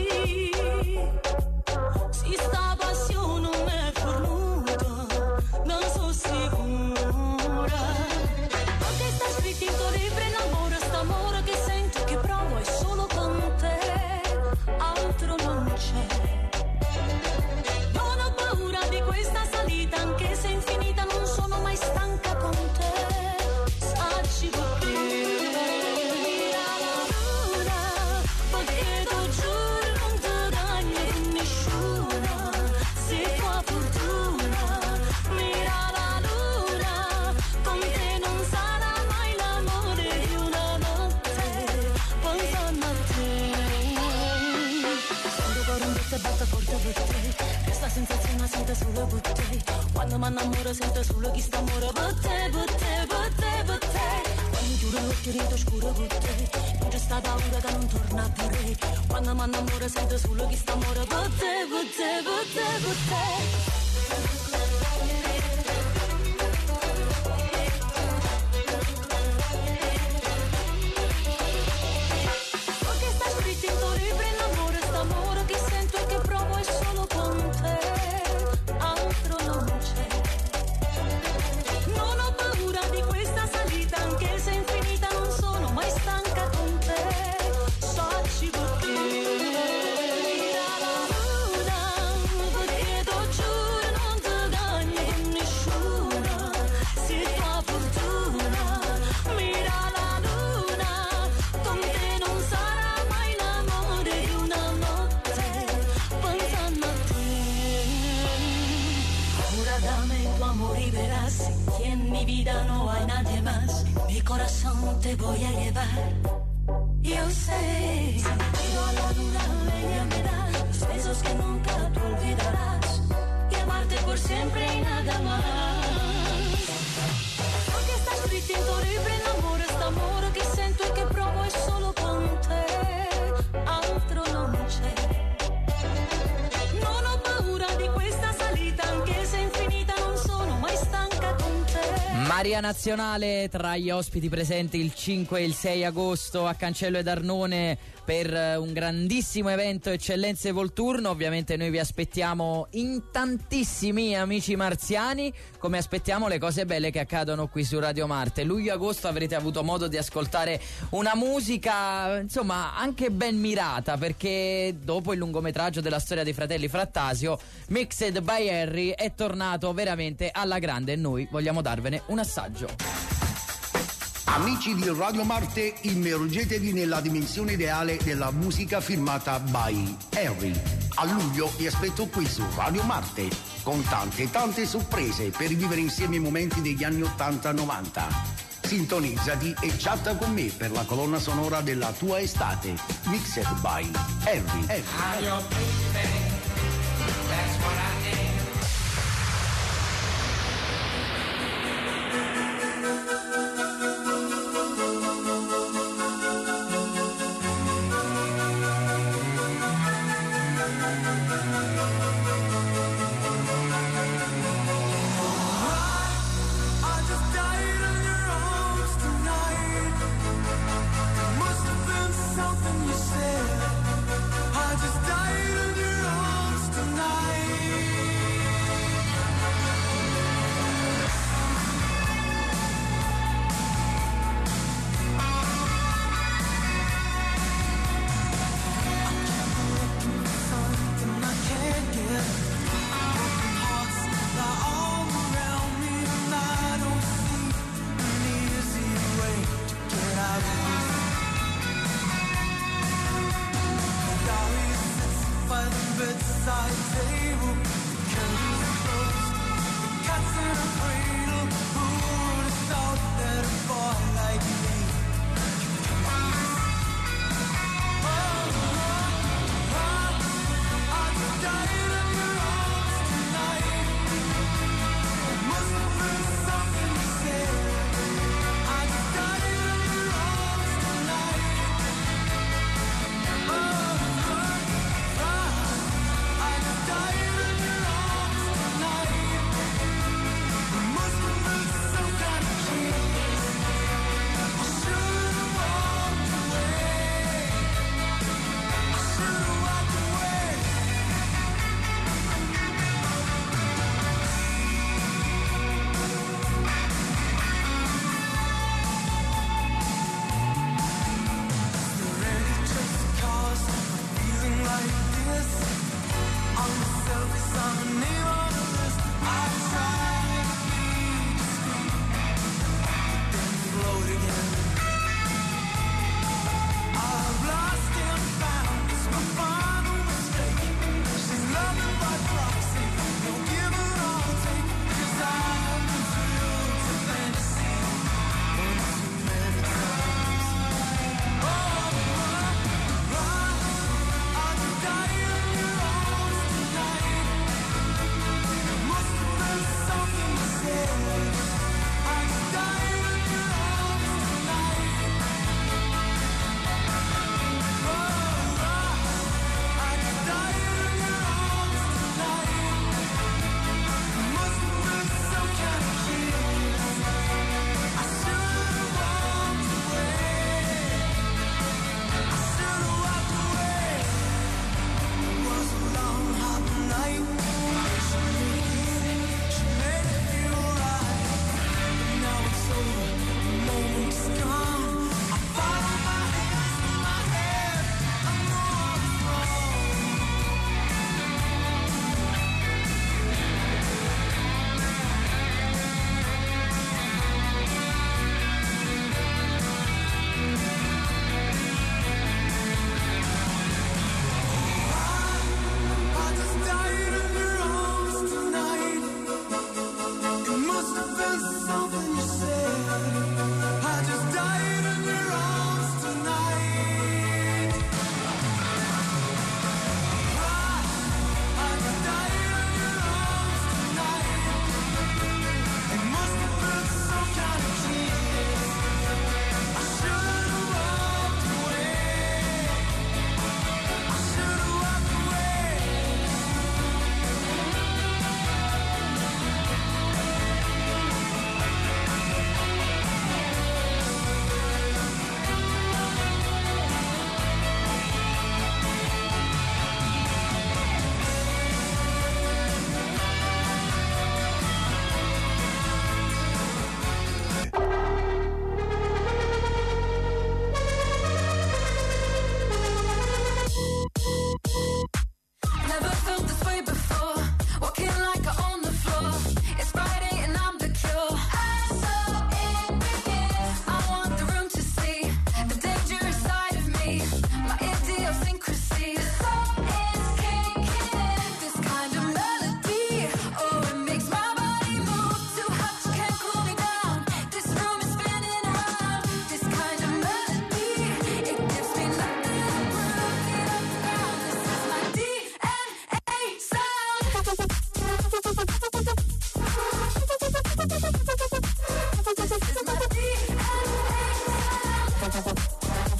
Sì, sta passione non è fornuta, non sono sicura. Perché sta scritto in tuo libro l'amore, st'amore che sento, che provo è solo con te, altro non c'è. Non ho paura di questa salita, anche se infinita, non sono mai stanca con te. Sacci perché mira la luna, perché tu giuro non ti dagno con nessuna. Se tua fortuna mira la luna, con te non sarà mai l'amore di una notte, pensando a te. Quando corro un pezzo e batta forte per te, questa sensazione sento solo per te. Quando mi innamoro sento solo chi sta amore per te, per te, per te, per te. Quando chiudo l'occhio rito scuro per te, non c'è sta paura che non torna più re. Quando mi innamoro sento solo chi sta amore per te, per te, per te, per te. Te voy a llevar, yo sé, sentido a la luna, ella me da los besos que nunca tú olvidarás, y amarte por siempre y nada más. Porque está escrito en tu libro l'amore, st'amore che sento e che provo è solo con te, altro non c'è. Non ho paura di questa salita, anche se infinita, non sono mai stanca con te. Maria Nazionale tra gli ospiti presenti il 5 e il 6 agosto a Cancello ed Arnone per un grandissimo evento Eccellenze Volturno. Ovviamente noi vi aspettiamo in tantissimi, amici marziani, come aspettiamo le cose belle che accadono qui su Radio Marte. Luglio e agosto avrete avuto modo di ascoltare una musica insomma anche ben mirata, perché dopo il lungometraggio della storia dei fratelli Frattasio, Mixed by Harry è tornato veramente alla grande e noi vogliamo darvene un assaggio. Amici di Radio Marte, immergetevi nella dimensione ideale della musica firmata by Henry. A luglio vi aspetto qui su Radio Marte, con tante sorprese per vivere insieme i momenti degli anni 80-90. Sintonizzati e chatta con me per la colonna sonora della tua estate, mixed by Henry. Something you said, I just died in your arms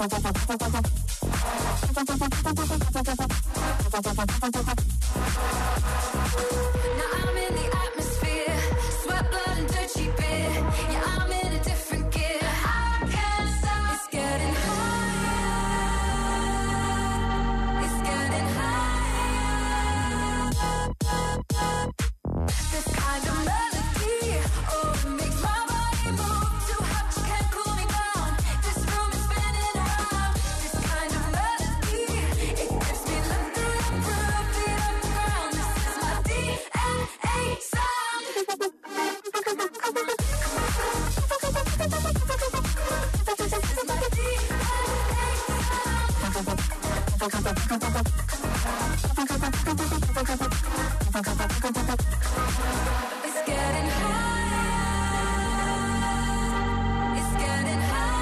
I'm in the atmosphere, sweat, blood, and dirty beer. Yeah, I'm in a different gear. I can't stop. It's getting higher. It's getting higher. This kind of melody, oh, it makes my body move. Too hot, you can't cool me down. This room is spinning around. This kind of melody, it gives me love through the groove, beat up the ground. This is my DNA sound. This is my It's getting higher. It's getting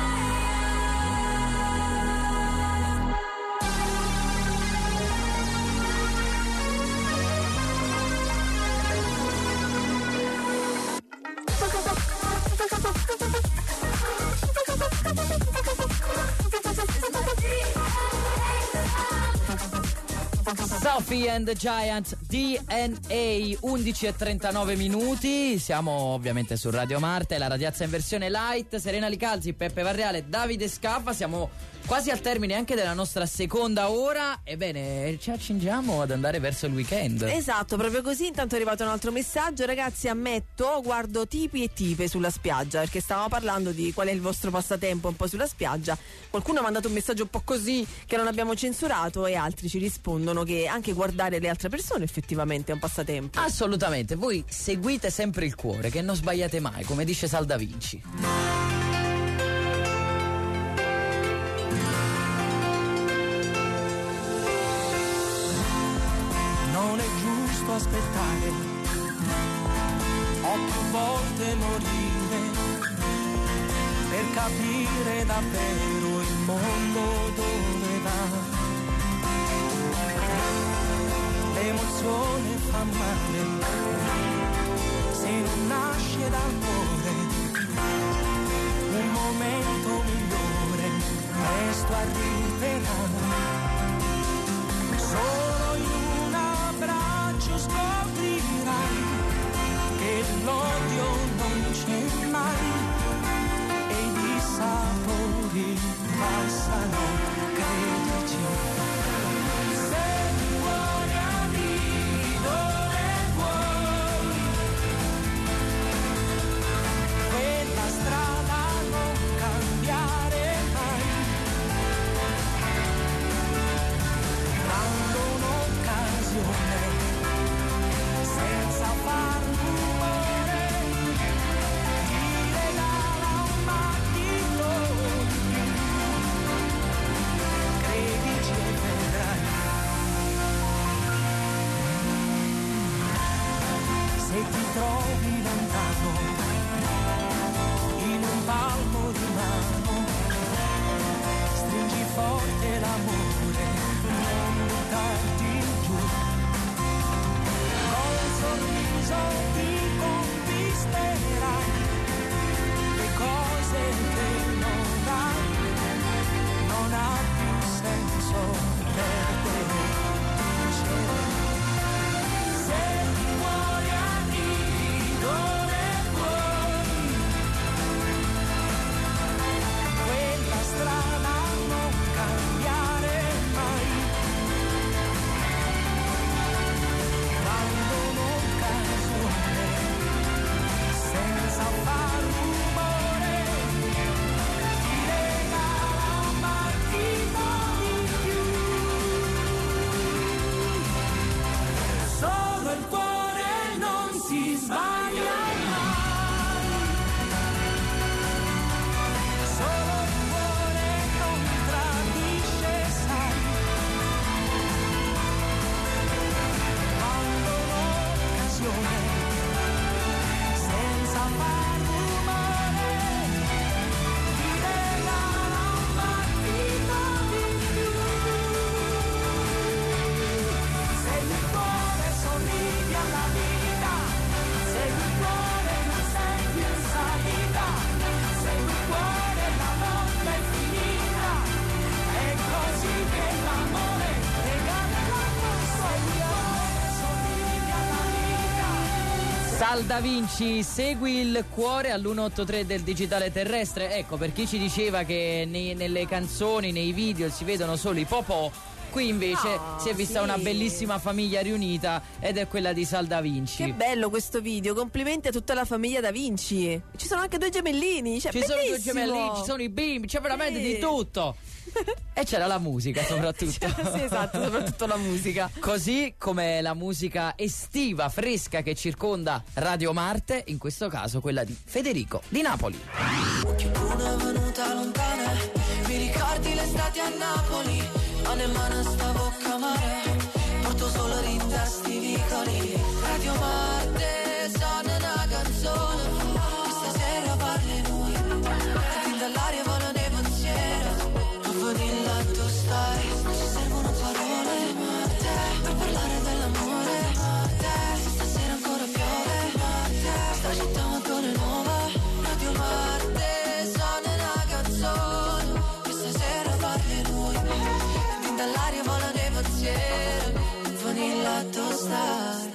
Sophie and the Giant, DNA, 11:39 minuti. Siamo ovviamente su Radio Marte, la radiazza in versione light. Serena Licalzi, Peppe Varriale, Davide Scaffa. Siamo quasi al termine anche della nostra seconda ora. Ebbene, ci accingiamo ad andare verso il weekend. Esatto, proprio così. Intanto è arrivato un altro messaggio. Ragazzi, ammetto, guardo tipi e tipe sulla spiaggia, perché stavamo parlando di qual è il vostro passatempo un po' sulla spiaggia. Qualcuno ha mandato un messaggio un po' così che non abbiamo censurato, e altri ci rispondono che anche guardare le altre persone effettivamente è un passatempo. Assolutamente. Voi seguite sempre il cuore, che non sbagliate mai, come dice Sal Da Vinci. Non è giusto aspettare o più volte morire per capire davvero il mondo dove va. L'emozione fa male se non nasce dal cuore. Un momento migliore presto arriverà. Solo in un abbraccio scoprirai che l'odio non c'è mai e i dissapori passano, credici. Se ti vuoi arrivi dove vuoi, quella strada non cambiare mai. Dando un'occasione senza far rumore, ti regala un battito di più. Credici e vedrai. Se ti trovi lontano in un palmo di mano, stringi forte l'amore, non buttarti giù. Col sorriso ti conquisterai le cose che non hai, non ha più senso perdere. Se ti vuoi arrivi dove vuoi, quella strada non cambiare mai. Dando un'occasione senza Sal Da Vinci, segui il cuore all'183 del digitale terrestre. Ecco, per chi ci diceva che nelle canzoni, nei video si vedono solo i popò, qui invece si è vista una bellissima famiglia riunita ed è quella di Sal Da Vinci. Che bello questo video, complimenti a tutta la famiglia Da Vinci. Ci sono anche 2 gemellini, cioè, ci bellissimo. sono 2 gemellini, ci sono i bimbi, c'è veramente di tutto. E c'era la musica soprattutto. Sì, esatto, soprattutto la musica. Così come la musica estiva, fresca che circonda Radio Marte, in questo caso quella di Federico di Napoli. Qualcuno è venuta lontana, mi ricordi l'estate a Napoli, a nemmeno stavo a mare, porto solo rintesti vicoli. Radio Marte, suona una canzone, questa sera parli noi, e fin dall'aria volano i pensieri. Vanilla tu stai, non ci servono parole per parlare dell'amore. Se stasera ancora piove, sta città ancora nuova. Radio Marte, suona una canzone, questa sera parli noi, e fin dall'aria volano i pensieri. Vanilla tu stai.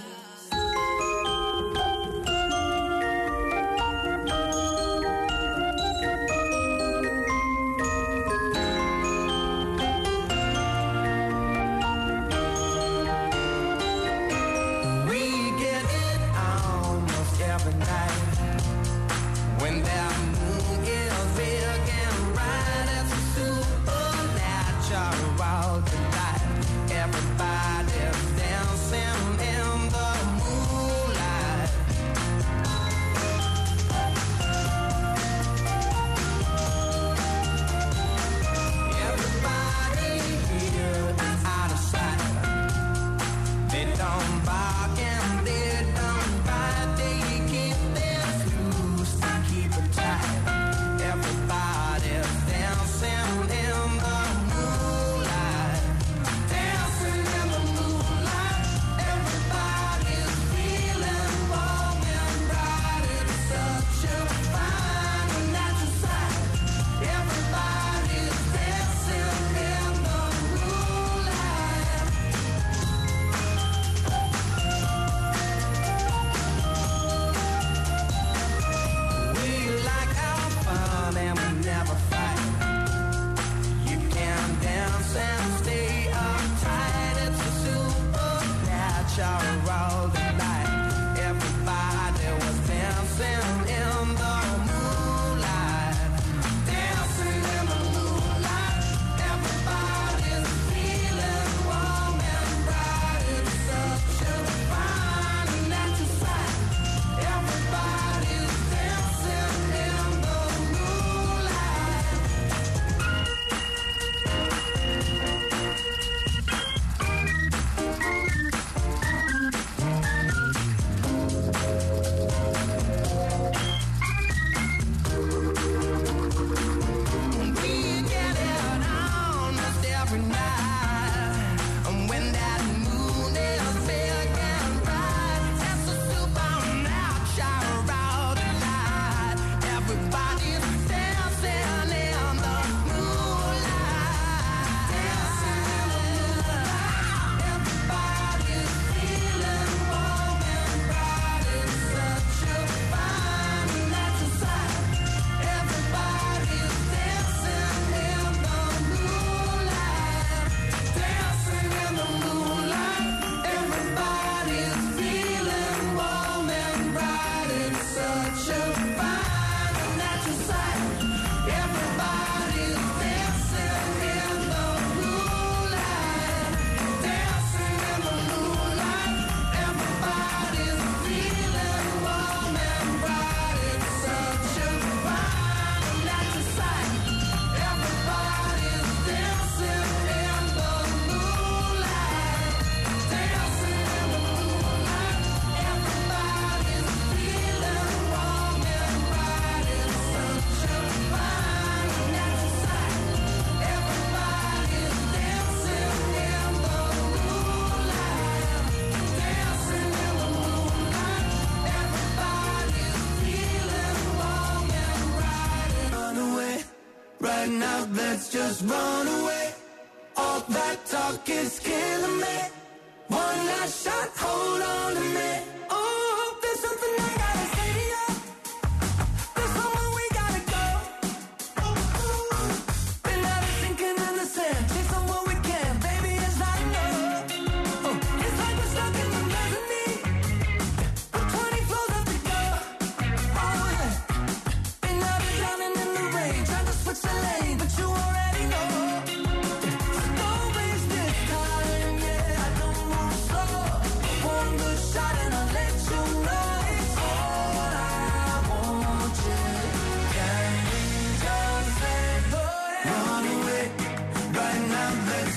Right now, let's just run away. All that talk is killing me. One last shot, hold on to me. Oh, there's something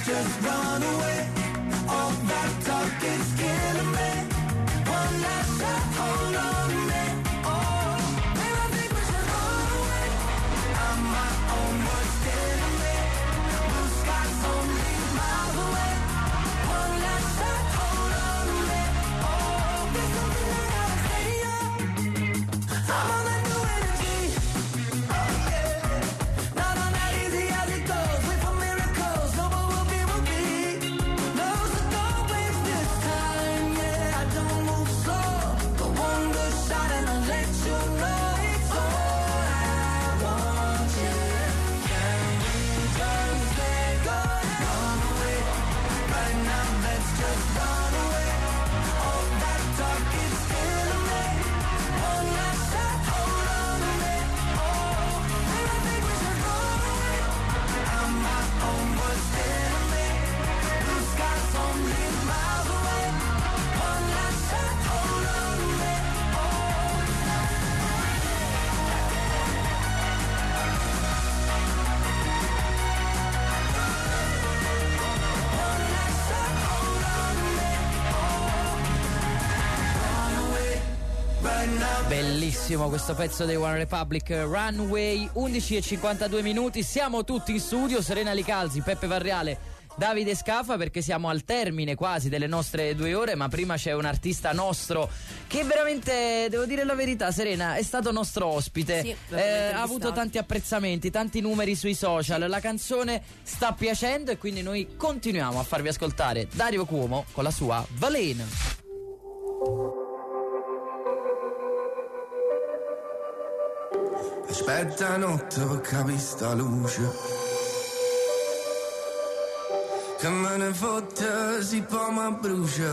just run away. All that talk is killing me. One last shot, hold on to me. Oh, maybe I think we should run away. I'm my own worst enemy. Blue skies only miles away. One last shot, hold on to me. Oh, there's something I gotta say, yeah. I'm on that new energy. Oh yeah. Not on that easy as it goes. Wait for miracles. No, but we'll be. No, so don't waste this time. Yeah, I don't move slow. But one good shot and I'll let you know it's all I want. Yeah. Can we just let go? Run away. Right now, let's just run away. All that talk is killing me. One last shot, hold on to me. Oh, maybe I think we should run away. I'm my own worst enemy. Blue skies only miles away. One last shot, hold on to me. One last shot, hold on to me. Run away right now. Bellissimo questo pezzo dei One Republic, Runway. 11:52 minuti, siamo tutti in studio, Serena Licalzi, Peppe Varriale, Davide Scafa, perché siamo al termine quasi delle nostre 2 ore, ma prima c'è un artista nostro che veramente, devo dire la verità, Serena, è stato nostro ospite. Sì, l'abbiamo ha avuto tanti apprezzamenti, tanti numeri sui social, la canzone sta piacendo e quindi noi continuiamo a farvi ascoltare Dario Cuomo con la sua Valena. Aspetta notte per capire sta luce, che me ne fotte si poi mi brucia.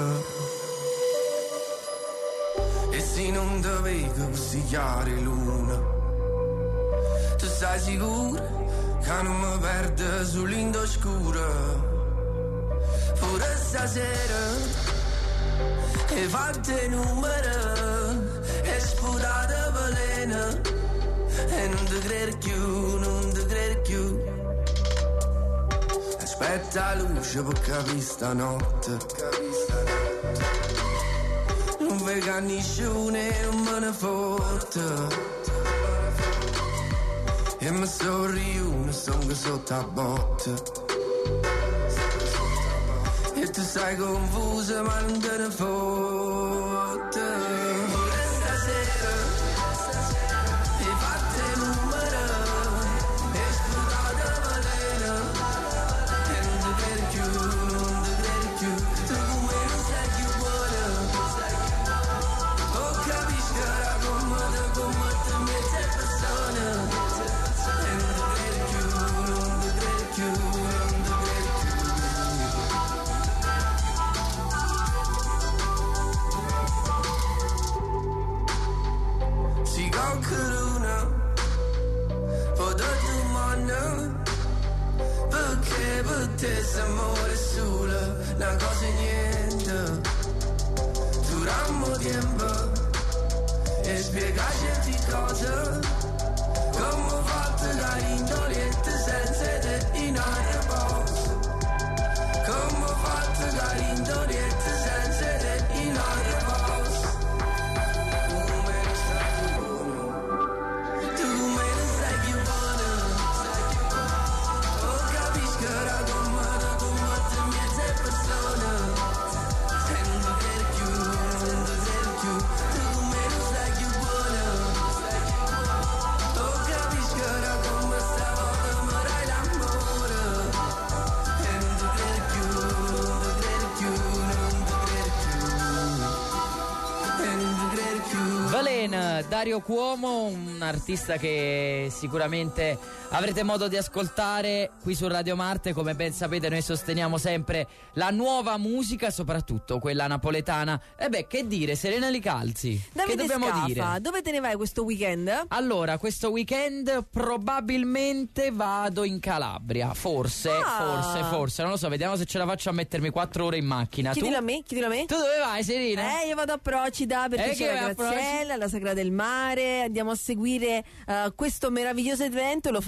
E se non te vedo così chiare luna, tu stai sicuro che non mi perde sull'inda oscura. Pure stasera e fatte numero e sputate veleno. E non te credo più, non te credo più. Aspetta luce per capire stanotte. Non vega nessuno e non me ne fotte. E mi sorriuno, sono sotto a botte. E tu sei confusa ma non te ne fotte. Pure stasera se amore solo, una cosa e niente. Durammo tempo e spiega certe cose, come ho fatto da indolente senza te in aria posto. Come ho fatto da indolente senza te in aria posto. Come non stai più buono, tu come non stai più buono. Oh, capisco la Valena, Dario Cuomo, un artista che sicuramente avrete modo di ascoltare qui su Radio Marte. Come ben sapete, noi sosteniamo sempre la nuova musica, soprattutto quella napoletana. E beh, che dire, Serena Licalzi, Davide che dobbiamo Scafa, dire? dove te ne vai questo weekend? Allora, questo weekend probabilmente vado in Calabria, forse, non lo so, vediamo se ce la faccio a mettermi 4 ore in macchina. Chiedilo a me. Tu dove vai, Serena? Io vado a Procida perché che c'è vai la a Procida? Graziella, la Sagra del Mare. Andiamo a seguire questo meraviglioso evento, lo faremo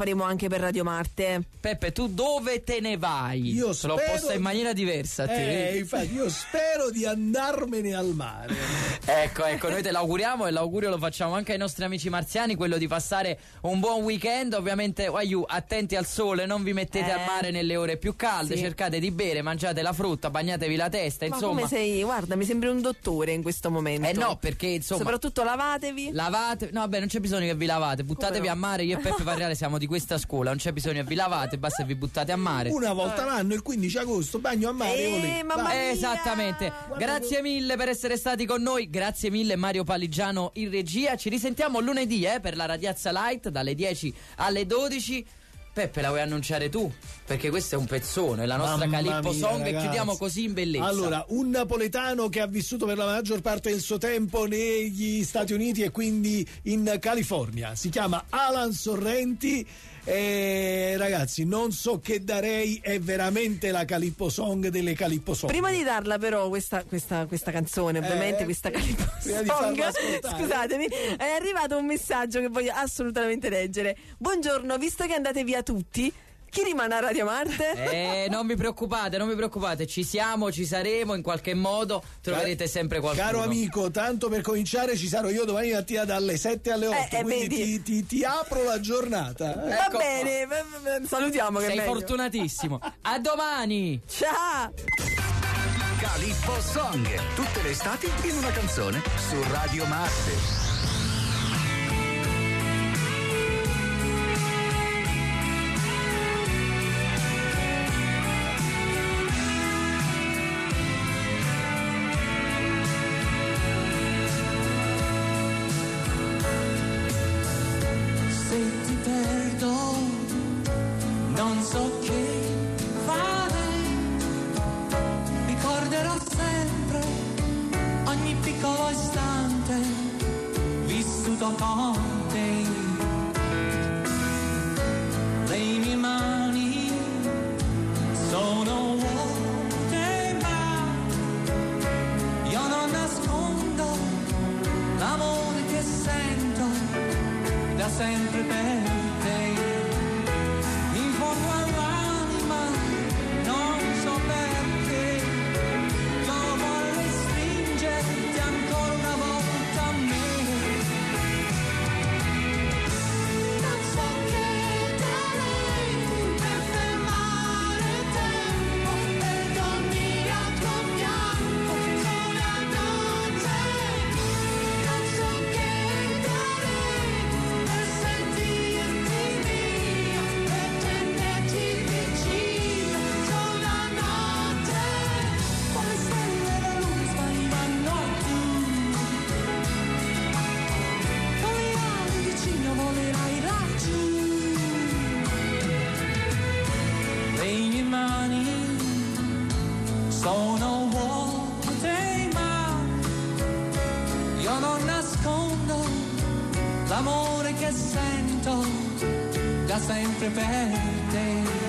faremo anche per Radio Marte. Peppe, tu dove te ne vai? Io Se l'ho posta in maniera diversa a te. Infatti io spero di andarmene al mare. Ecco, noi te l'auguriamo e l'augurio lo facciamo anche ai nostri amici marziani, quello di passare un buon weekend. Ovviamente, attenti al sole, non vi mettete a mare nelle ore più calde, sì. Cercate di bere, mangiate la frutta, bagnatevi la testa, Ma insomma. come sei? Guarda, mi sembri un dottore in questo momento. No, perché insomma. Soprattutto lavatevi. No, vabbè, non c'è bisogno che vi lavate, buttatevi a mare. Io e Peppe Varriale siamo di questa scuola, non c'è bisogno che vi lavate, basta che vi buttate a mare. Una volta l'anno, il 15 agosto, bagno a mare. olè. Mamma mia! Esattamente. Grazie mille per essere stati con noi. Grazie mille Mario Paligiano in regia. Ci risentiamo lunedì per la Radiazza Light dalle 10 alle 12. Peppe, la vuoi annunciare tu? Perché questo è un pezzone, la nostra Calippo Song, ragazzi. E chiudiamo così in bellezza. Allora, un napoletano che ha vissuto per la maggior parte del suo tempo negli Stati Uniti e quindi in California. Si chiama Alan Sorrenti. Ragazzi, non so che darei, è veramente la Calippo Song delle Calippo Song. Prima di darla però questa canzone, ovviamente questa Calippo prima di Song, farla ascoltare. scusatemi, è arrivato un messaggio che voglio assolutamente leggere. Buongiorno, visto che andate via tutti, chi rimane a Radio Marte? Non vi preoccupate, ci saremo in qualche modo, troverete sempre qualcuno. Caro amico, tanto per cominciare ci sarò io domani mattina dalle 7 alle 8, quindi ti apro la giornata. Va bene, salutiamo che sei è meglio. fortunatissimo. A domani. Ciao. Calippo Song, tutte le estati in una canzone su Radio Marte. Non so che fare, ricorderò sempre ogni piccolo istante vissuto con te. Le mie mani sono vuote, ma io non nascondo l'amore che sento da sempre per te. Sono vuote, ma io non nascondo l'amore che sento da sempre per te.